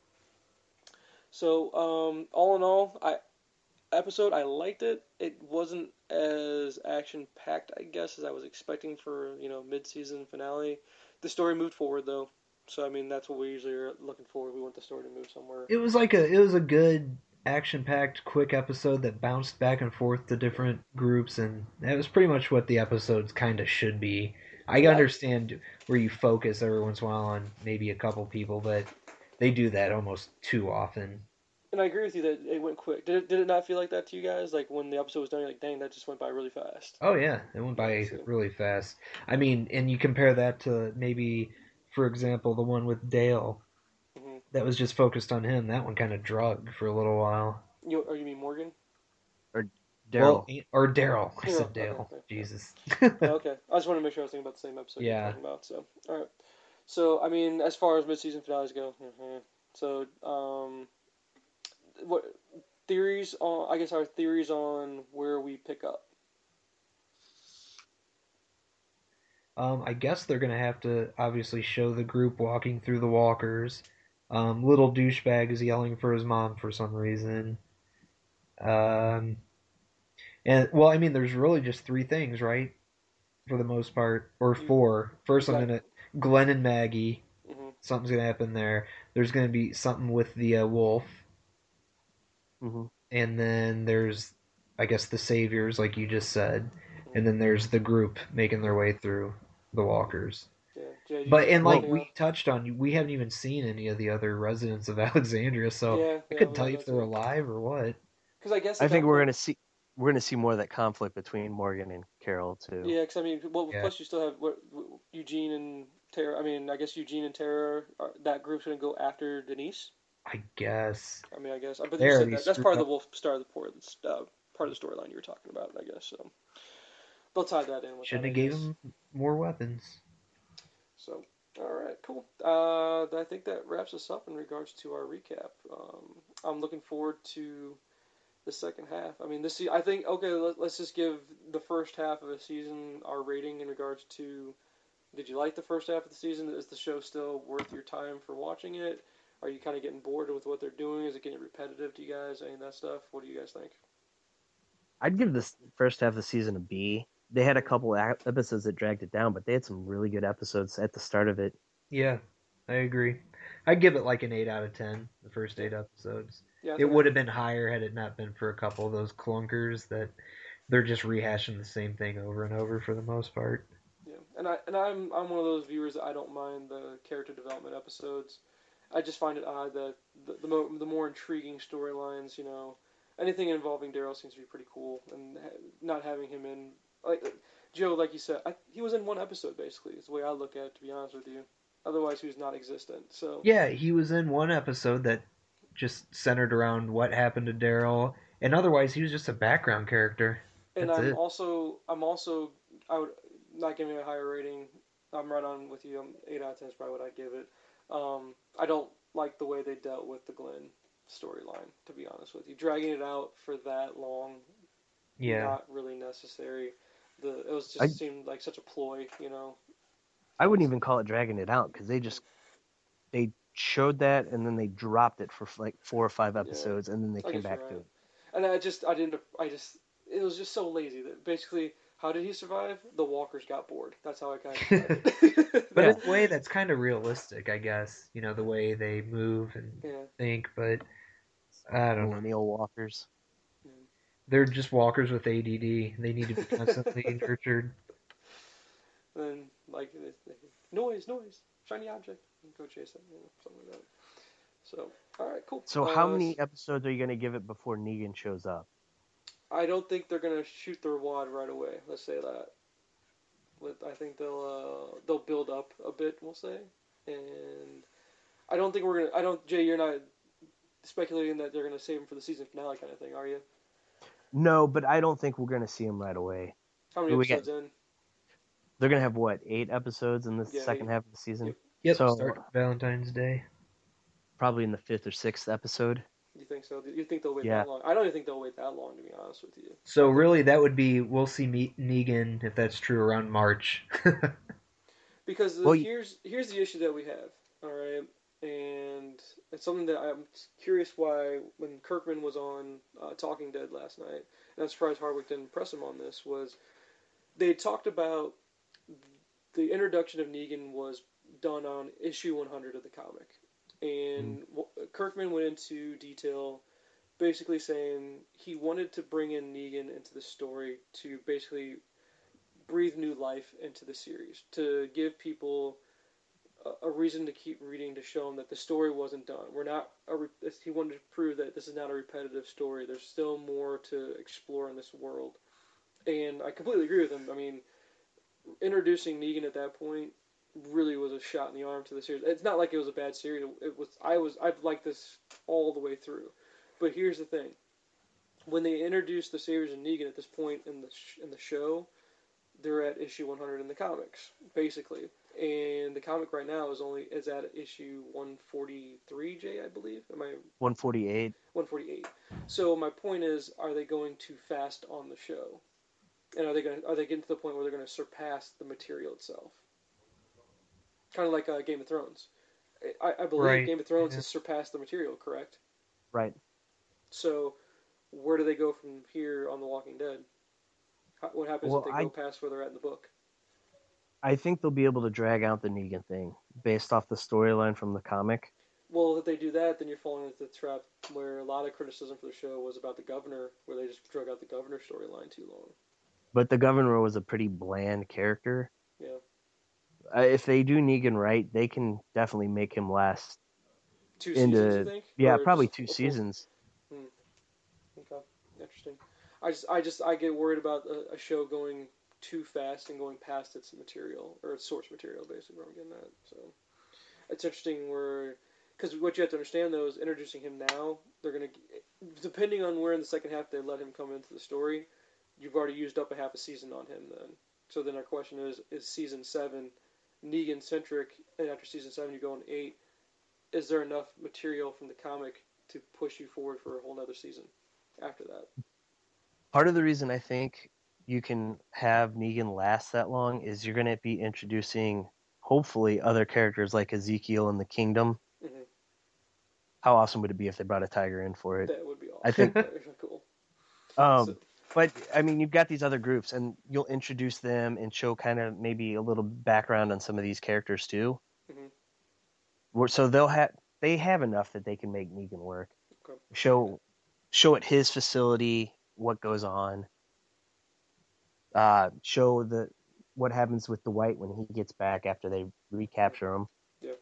Speaker 1: So, um, all in all, I episode I liked it. It wasn't as action packed, I guess, as I was expecting for you know mid season finale. The story moved forward though, so I mean that's what we usually are looking for. We want the story to move somewhere.
Speaker 2: It was like a it was a good action-packed, quick episode that bounced back and forth to different groups, and that was pretty much what the episodes kind of should be. I
Speaker 1: Yeah, I,
Speaker 2: understand where you focus every once in a while on maybe a couple people, but they do that almost too often.
Speaker 1: And I agree with you that it went quick. Did it, did it not feel like that to you guys? Like when the episode was done, you're like, dang, that just went by really fast.
Speaker 2: Oh yeah, it went
Speaker 1: Yeah,
Speaker 2: by
Speaker 1: see.
Speaker 2: really fast. I mean, and you compare that to maybe, for example, the one with Dale
Speaker 1: hmm
Speaker 2: that was just focused on him. That one kind of drug for a little while.
Speaker 1: You, or you mean Morgan?
Speaker 3: Or
Speaker 2: Well,
Speaker 3: Daryl.
Speaker 2: or Daryl. I
Speaker 1: Daryl.
Speaker 2: said
Speaker 1: Okay,
Speaker 2: Dale.
Speaker 1: okay, yeah.
Speaker 2: Jesus.
Speaker 1: Yeah, okay. I just wanted to make sure I was thinking about the same episode you were
Speaker 2: Yeah.
Speaker 1: talking about. So, all right. So, I mean, as far as mid-season finales go, mhm. so um, what theories on? I guess our theories on where we pick up.
Speaker 2: Um, I guess they're gonna have to obviously show the group walking through the walkers. Um, little douchebag is yelling for his mom for some reason. Um, and well, I mean, there's really just three things, right? For the most part, or
Speaker 1: You
Speaker 2: four.
Speaker 1: you
Speaker 2: First, I'm
Speaker 1: got.
Speaker 2: gonna Glenn and Maggie.
Speaker 1: hmm
Speaker 2: Something's gonna happen there. There's gonna be something with the uh, wolf,
Speaker 3: Hmm.
Speaker 2: and then there's, I guess, the saviors, like you just said, and
Speaker 1: hmm
Speaker 2: then there's the group making their way through the walkers.
Speaker 1: Yeah, Jay, do you
Speaker 2: But
Speaker 1: have
Speaker 2: and like
Speaker 3: Well,
Speaker 1: anything else?
Speaker 2: we touched on, we haven't even seen any of the other residents of Alexandria, so
Speaker 1: Yeah,
Speaker 2: I
Speaker 1: yeah,
Speaker 2: couldn't
Speaker 1: we
Speaker 2: tell
Speaker 1: have
Speaker 2: you if
Speaker 1: that
Speaker 2: they're
Speaker 1: too.
Speaker 2: alive or what.
Speaker 1: Because I guess
Speaker 3: I
Speaker 1: at
Speaker 3: think
Speaker 1: that
Speaker 3: we're
Speaker 1: point,
Speaker 3: gonna see we're gonna see more of that conflict between Morgan and Carol too.
Speaker 1: yeah. Because I mean, well,
Speaker 2: Yeah,
Speaker 1: plus you still have what, what, Eugene and Tara. I mean, I guess Eugene and Tara. Are, that group's gonna go after Denise.
Speaker 2: I guess
Speaker 1: I mean, I guess. But
Speaker 2: they
Speaker 1: you said
Speaker 2: already
Speaker 1: that. That's
Speaker 2: screwed
Speaker 1: part of the
Speaker 2: up.
Speaker 1: Wolf Star of the Port. That's uh, part of the storyline you were talking about. I guess so. They'll tie that in with that.
Speaker 2: Shouldn't
Speaker 1: I
Speaker 2: have gave
Speaker 1: guess.
Speaker 2: him more weapons.
Speaker 1: So, all right, cool. Uh, I think that wraps us up in regards to our recap. Um, I'm looking forward to the second half. I mean, this. I think okay. Let, let's just give the first half of the season our rating in regards to. Did you like the first half of the season? Is the show still worth your time for watching it? Are you kind of getting bored with what they're doing? Is it getting repetitive to you guys? Any of that stuff? What do you guys think?
Speaker 3: I'd give this first half of the season a B. They had a
Speaker 1: Mm-hmm.
Speaker 3: couple a- episodes that dragged it down, but they had some really good episodes at the start of it.
Speaker 2: Yeah, I agree. I'd give it like an eight out of ten. The first
Speaker 1: Yeah,
Speaker 2: eight episodes.
Speaker 1: yeah, I
Speaker 2: It
Speaker 1: think I
Speaker 2: would have
Speaker 1: could.
Speaker 2: been higher had it not been for a couple of those clunkers that they're just rehashing the same thing over and over for the most part.
Speaker 1: Yeah, and I and I'm I'm one of those viewers that I don't mind the character development episodes. I just find it odd that the the, mo- the more intriguing storylines, you know, anything involving Daryl seems to be pretty cool, and ha- not having him in like Joe, like you said, I, he was in one episode basically. Is the way I look at it, to be honest with you. Otherwise, he was non-existent. So
Speaker 2: Yeah, he was in one episode that just centered around what happened to Daryl, and otherwise he was just a background character.
Speaker 1: and
Speaker 2: That's
Speaker 1: I'm
Speaker 2: it.
Speaker 1: also I'm also I would not giving it a higher rating. I'm right on with you. I'm eight out of ten is probably what I'd give it. Um, I don't like the way they dealt with the Glenn storyline. To be honest with you, dragging it out for that long,
Speaker 2: Yeah.
Speaker 1: not really necessary. The it was
Speaker 3: I
Speaker 1: just seemed like such a ploy, you know.
Speaker 3: I wouldn't
Speaker 1: It's,
Speaker 3: even call it dragging it out because they just they showed that and then they dropped it for like four or five
Speaker 1: yeah,
Speaker 3: episodes and then they
Speaker 1: I
Speaker 3: came
Speaker 1: guess you're
Speaker 3: back to
Speaker 1: right.
Speaker 3: it.
Speaker 1: And I just I didn't I just it was just so lazy that basically how did he survive? The walkers got bored. That's how I kind of described it.
Speaker 2: But in
Speaker 3: Yeah,
Speaker 2: a way, that's kind of realistic, I guess. You know, the way they move and
Speaker 1: yeah.
Speaker 2: think, but I don't know.
Speaker 3: millennial walkers.
Speaker 1: yeah.
Speaker 2: They're just walkers with A D D. They need to be constantly nurtured.
Speaker 1: then like noise, noise, shiny object, and go chase it, you know, something like that. So, all right, cool.
Speaker 3: So how
Speaker 1: Uh,
Speaker 3: many episodes are you gonna give it before Negan shows up?
Speaker 1: I don't think they're gonna shoot their wad right away. Let's say that. With I think they'll uh, they'll build up a bit. We'll say, and I don't think we're gonna. I don't. Jay, you're not speculating that they're gonna save him for the season finale kind of thing, are you?
Speaker 3: No, but I don't think we're gonna see him right away.
Speaker 1: How many
Speaker 3: Who we get?
Speaker 1: episodes in?
Speaker 3: They're gonna have what eight episodes in the
Speaker 1: Yeah,
Speaker 3: second
Speaker 1: eight.
Speaker 3: half of the season.
Speaker 1: Yep.
Speaker 2: Yep,
Speaker 3: So
Speaker 2: start Valentine's Day.
Speaker 3: probably in the fifth or sixth episode.
Speaker 1: You think so? You think they'll wait
Speaker 3: Yeah.
Speaker 1: that long? I don't even think they'll wait that long, to be honest with you.
Speaker 2: So
Speaker 1: I think
Speaker 2: really, that would be we'll see Me- Negan if that's true around March.
Speaker 1: because the,
Speaker 3: Well,
Speaker 1: here's here's the issue that we have. All right, and it's something that I'm curious why when Kirkman was on uh, Talking Dead last night, and I'm surprised Hardwick didn't press him on this. Was they talked about the introduction of Negan was done on issue one hundred of the comic,
Speaker 3: mm,
Speaker 1: and Kirkman went into detail, basically saying he wanted to bring in Negan into the story to basically breathe new life into the series, to give people a, a reason to keep reading to show him that the story wasn't done. We're not. A re- he wanted to prove that this is not a repetitive story. There's still more to explore in this world, and I completely agree with him. I mean, introducing Negan at that point really was a shot in the arm to the series. It's not like it was a bad series. It was. I was. I've liked this all the way through, but here's the thing: when they introduced the series of Negan at this point in the sh- in the show, they're at issue one hundred in the comics, basically. And the comic right now is only is at issue one forty-three, Jay, I believe. Am I
Speaker 3: one forty-eight.
Speaker 1: one forty-eight? So my point is, are they going too fast on the show? And are they going are they getting to the point where they're going to surpass the material itself? Kind of like uh, Game of Thrones. I, I believe
Speaker 2: Right.
Speaker 1: Game of Thrones
Speaker 2: Yeah.
Speaker 1: has surpassed the material, correct?
Speaker 3: Right.
Speaker 1: So where do they go from here on The Walking Dead? How, what happens
Speaker 3: Well,
Speaker 1: if they
Speaker 3: I
Speaker 1: go past where they're at in the book?
Speaker 3: I think they'll be able to drag out the Negan thing based off the storyline from the comic.
Speaker 1: Well, if they do that, then you're falling into the trap where a lot of criticism for the show was about the governor, where they just drug out the governor storyline too long.
Speaker 3: But the governor was a pretty bland character.
Speaker 1: Yeah.
Speaker 3: Uh, if they do Negan right, they can definitely make him last
Speaker 1: Two
Speaker 3: into
Speaker 1: seasons, you think?
Speaker 3: yeah,
Speaker 1: Or
Speaker 3: probably
Speaker 1: just
Speaker 3: two
Speaker 1: a full-
Speaker 3: seasons.
Speaker 1: Hmm. Okay. Interesting. I just, I just, I get worried about a, a show going too fast and going past its material or its source material, basically. Where I'm getting at. So it's interesting where, because what you have to understand though is introducing him now, they're gonna, depending on where in the second half they let him come into the story, you've already used up a half a season on him then. So then our question is, is season seven Negan centric, and after season seven you go on eight, is there enough material from the comic to push you forward for a whole nother season after that?
Speaker 3: Part of the reason I think you can have Negan last that long is you're going to be introducing, hopefully, other characters like Ezekiel in the Kingdom.
Speaker 1: Mm-hmm.
Speaker 3: How awesome would it be if they brought a tiger in for it?
Speaker 1: That would be awesome.
Speaker 3: I think.
Speaker 1: That would be cool.
Speaker 3: Um,
Speaker 1: So,
Speaker 3: but I mean, you've got these other groups, and you'll introduce them and show kind of maybe a little background on some of these characters too.
Speaker 1: mhm.
Speaker 3: Where- So they'll have they have enough that they can make Negan work.
Speaker 1: Okay.
Speaker 3: Show show at his facility what goes on. Uh, show the what happens with Dwight when he gets back after they recapture him.
Speaker 1: Yeah.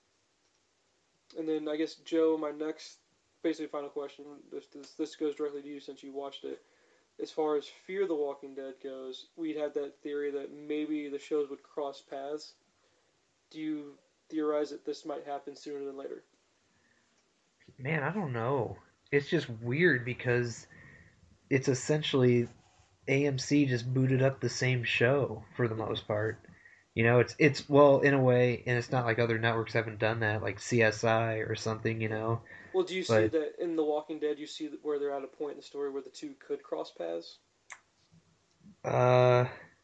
Speaker 1: And then I guess Joe, my next, basically final question. This this this goes directly to you since you watched it. As far as Fear the Walking Dead goes, we'd had that theory that maybe the shows would cross paths. Do you theorize that this might happen sooner than later?
Speaker 2: Man, I don't know. It's just weird because it's essentially A M C just booted up the same show for the
Speaker 1: Mhm.
Speaker 2: most part. You know, it's it's well in a way, and it's not like other networks haven't done that, like C S I or something. You know,
Speaker 1: Well, do you see
Speaker 2: but
Speaker 1: that in The Walking Dead? You see where they're at a point in the story where the two could cross paths.
Speaker 2: uh,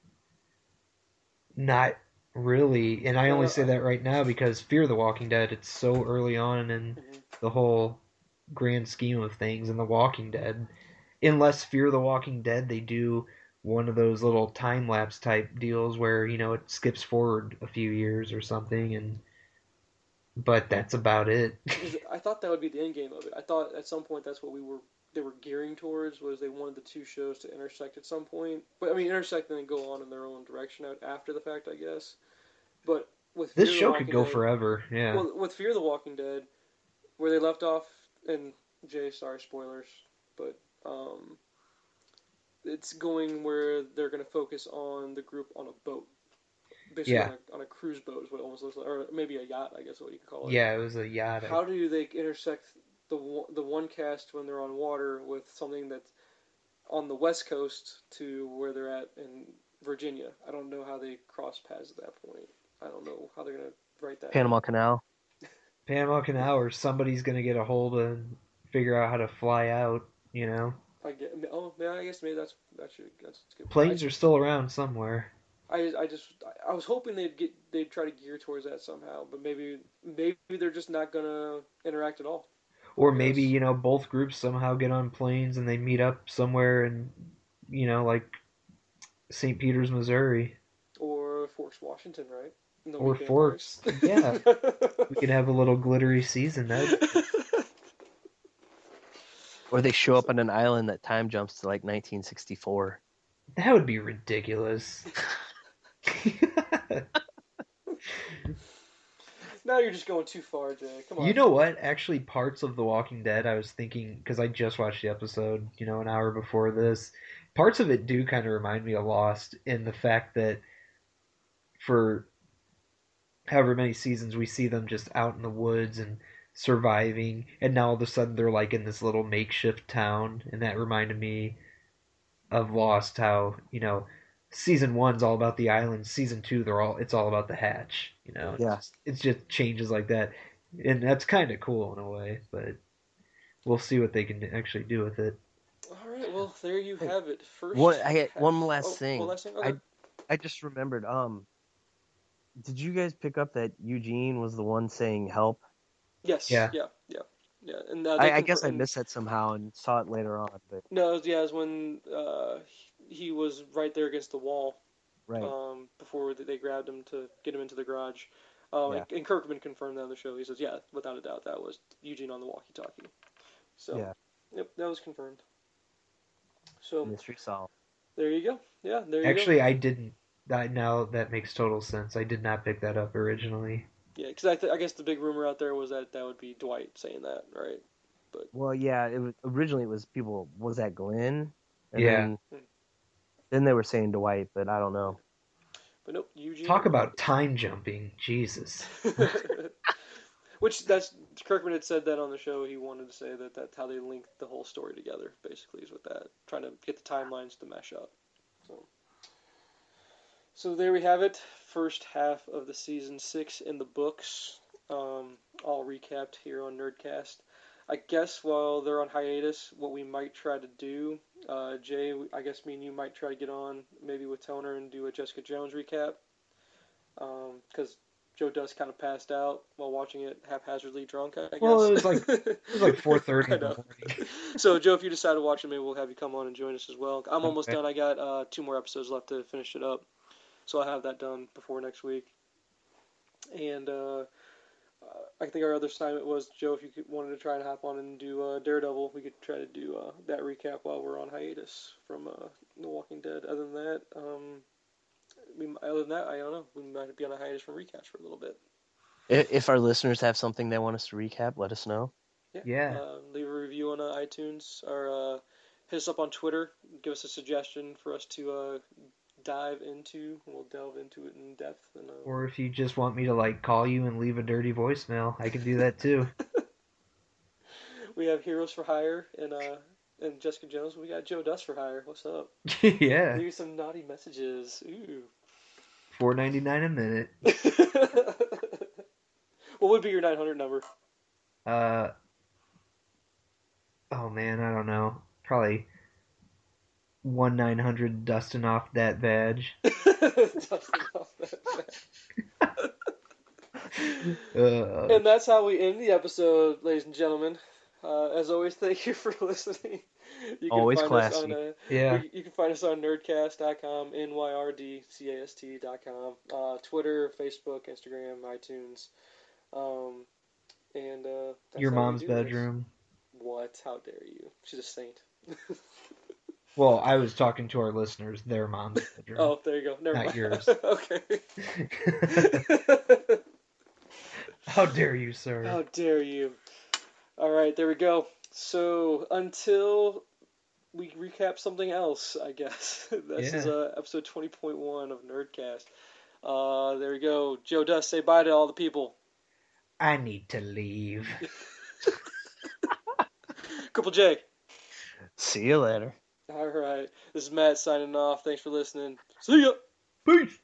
Speaker 2: not really. And I only
Speaker 1: Uh,
Speaker 2: say that right now because Fear the Walking Dead. It's so early on in
Speaker 1: mhm.
Speaker 2: the whole grand scheme of things in The Walking Dead. Unless Fear the Walking Dead, they do one of those little time lapse type deals where you know it skips forward a few years or something, and but that's about it.
Speaker 1: Because I thought that would be the end game of it. I thought at some point that's what we were they were gearing towards was they wanted the two shows to intersect at some point. But I mean intersect and then go on in their own direction out after the fact, I guess. But with
Speaker 2: This
Speaker 1: Fear the
Speaker 2: show could
Speaker 1: Walking
Speaker 2: go
Speaker 1: Dead,
Speaker 2: forever. Yeah.
Speaker 1: well, with Fear the Walking Dead, where they left off, and Jay, sorry, spoilers, but um, it's going where they're going to focus on the group on a boat, basically
Speaker 2: Yeah.
Speaker 1: on a, on a cruise boat is what it almost looks like, or maybe a yacht, I guess what you could call it.
Speaker 2: Yeah, it was a yacht.
Speaker 1: How do they intersect the the one cast when they're on water with something that's on the west coast to where they're at in Virginia? I don't know how they cross paths at that point. I don't know how they're gonna write that
Speaker 3: Panama
Speaker 1: in.
Speaker 3: Canal.
Speaker 2: Panama Canal, or somebody's gonna get a hold of and figure out how to fly out. You know,
Speaker 1: I get. Oh, yeah. I guess maybe that's that should that's a good point.
Speaker 2: planes are still around somewhere.
Speaker 1: I, I, I just I was hoping they'd get they'd try to gear towards that somehow, but maybe maybe they're just not gonna interact at all.
Speaker 2: Or
Speaker 1: Who
Speaker 2: maybe,
Speaker 1: knows?
Speaker 2: you know, both groups somehow get on planes and they meet up somewhere in, you know, like Saint Peters, Missouri.
Speaker 1: Or Force Washington, right? And they'll
Speaker 2: Or
Speaker 1: meet vampires.
Speaker 2: Forks. Yeah. We could have a little glittery season. That
Speaker 3: Or they show up
Speaker 1: So-
Speaker 3: on an island that time jumps to like nineteen sixty-four.
Speaker 2: that would be ridiculous.
Speaker 1: Now you're just going too far, Jay. Come on.
Speaker 2: You know what? Actually, parts of The Walking Dead, I was thinking, because I just watched the episode, you know, an hour before this. Parts of it do kind of remind me of Lost in the fact that for however many seasons we see them just out in the woods and surviving, and now all of a sudden they're like in this little makeshift town, and that reminded me of Lost, how, you know, season one's all about the island, season two they're all it's all about the hatch, you know. It's
Speaker 3: Yeah.
Speaker 2: just, it's just changes like that. And that's kind of cool in a way, but we'll see what they can actually do with it.
Speaker 1: All right, well, there you
Speaker 3: Hey,
Speaker 1: have it. First.
Speaker 3: One, I had
Speaker 1: half-
Speaker 3: one last
Speaker 1: oh,
Speaker 3: thing.
Speaker 1: One last thing. Okay.
Speaker 3: I I just remembered. Um, did you guys pick up that Eugene was the one saying help?
Speaker 1: Yes.
Speaker 2: Yeah.
Speaker 1: Yeah. Yeah. Yeah. And uh, they
Speaker 3: I, I guess I
Speaker 1: confirmed-
Speaker 3: missed that somehow and saw it later on, but
Speaker 1: No, it was, yeah, it was when uh, he was right there against the wall.
Speaker 3: right.
Speaker 1: Um, before they grabbed him to get him into the garage. Um,
Speaker 3: Yeah.
Speaker 1: and Kirkman confirmed that on the show. He says, yeah, without a doubt, that was Eugene on the walkie-talkie. So,
Speaker 3: Yeah.
Speaker 1: yep, that was confirmed. So,
Speaker 3: Mystery solved.
Speaker 1: there you go. Yeah, there you
Speaker 2: Actually,
Speaker 1: go.
Speaker 2: I didn't. I, now that makes total sense. I did not pick that up originally.
Speaker 1: Yeah, because I, th- I guess the big rumor out there was that that would be Dwight saying that, right?
Speaker 3: Well, yeah. It was originally it was people. Was that Glenn? And
Speaker 2: Yeah.
Speaker 3: Then, then they were saying Dwight, but I don't know.
Speaker 1: But nope, Eugene.
Speaker 2: Talk about time jumping, Jesus.
Speaker 1: Which that's Kirkman had said that on the show. He wanted to say that that's how they linked the whole story together. Basically, is with that, trying to get the timelines to mesh up. So, so there we have it. First half of the season six in the books. Um, all recapped here on Nerdcast. I guess while they're on hiatus, what we might try to do, uh, Jay, I guess me and you might try to get on maybe with Toner and do a Jessica Jones recap. Because um, Joe Dust kind of passed out while watching it haphazardly drunk, I guess.
Speaker 2: Well, it was like it was like four thirty in the morning.
Speaker 1: So, Joe, if you decide to watch it, maybe we'll have you come on and join us as well. I'm almost
Speaker 2: Okay.
Speaker 1: done. I got uh, two more episodes left to finish it up. So I'll have that done before next week. And uh, I think our other assignment was, Joe, if you could, wanted to try and hop on and do uh, Daredevil, we could try to do uh, that recap while we're on hiatus from uh, The Walking Dead. Other than that, um, we, other than that, I don't know. We might be on a hiatus from recaps for a little bit.
Speaker 3: If, if our listeners have something they want us to recap, let us know.
Speaker 1: Yeah.
Speaker 2: Yeah.
Speaker 1: Uh, leave a review on uh, iTunes or uh, hit us up on Twitter. Give us a suggestion for us to uh, dive into. We'll delve into it in depth. And, uh,
Speaker 2: Or if you just want me to like call you and leave a dirty voicemail, I can do that too.
Speaker 1: we have Heroes for Hire and uh, and Jessica Jones. We got Joe Dust for Hire. What's up?
Speaker 2: Yeah.
Speaker 1: Leave some naughty messages. Ooh.
Speaker 2: Four ninety nine a minute.
Speaker 1: What would be your nine hundred number?
Speaker 2: Uh. Oh man, I don't know. Probably one nine hundred dusting off that badge.
Speaker 1: Dusting off that badge.
Speaker 2: Uh,
Speaker 1: And that's how we end the episode, ladies and gentlemen. Uh, as always, thank you for listening. You can
Speaker 3: Always
Speaker 1: find
Speaker 3: classy.
Speaker 1: Us on, uh,
Speaker 2: yeah.
Speaker 1: you, you can find us on nerdcast dot com, N Y R D C A S T dot com, uh, Twitter, Facebook, Instagram, iTunes. Um, and uh, that's
Speaker 2: Your
Speaker 1: how we
Speaker 2: mom's
Speaker 1: do this.
Speaker 2: bedroom.
Speaker 1: What? How dare you? She's a saint.
Speaker 2: Well, I was talking to our listeners, their mom's bedroom.
Speaker 1: Oh, there you go. Never
Speaker 2: Not
Speaker 1: mind.
Speaker 2: yours.
Speaker 1: Okay.
Speaker 2: How dare you, sir?
Speaker 1: How dare you? All right, there we go. So until we recap something else, I guess this is
Speaker 2: Yeah.
Speaker 1: uh, episode twenty point one of Nerdcast. Uh, there we go. Joe Dust, say bye to all the people.
Speaker 2: I need to leave.
Speaker 1: Triple J.
Speaker 3: See you later.
Speaker 1: All right, this is Matt signing off. Thanks for listening. See ya.
Speaker 2: Peace.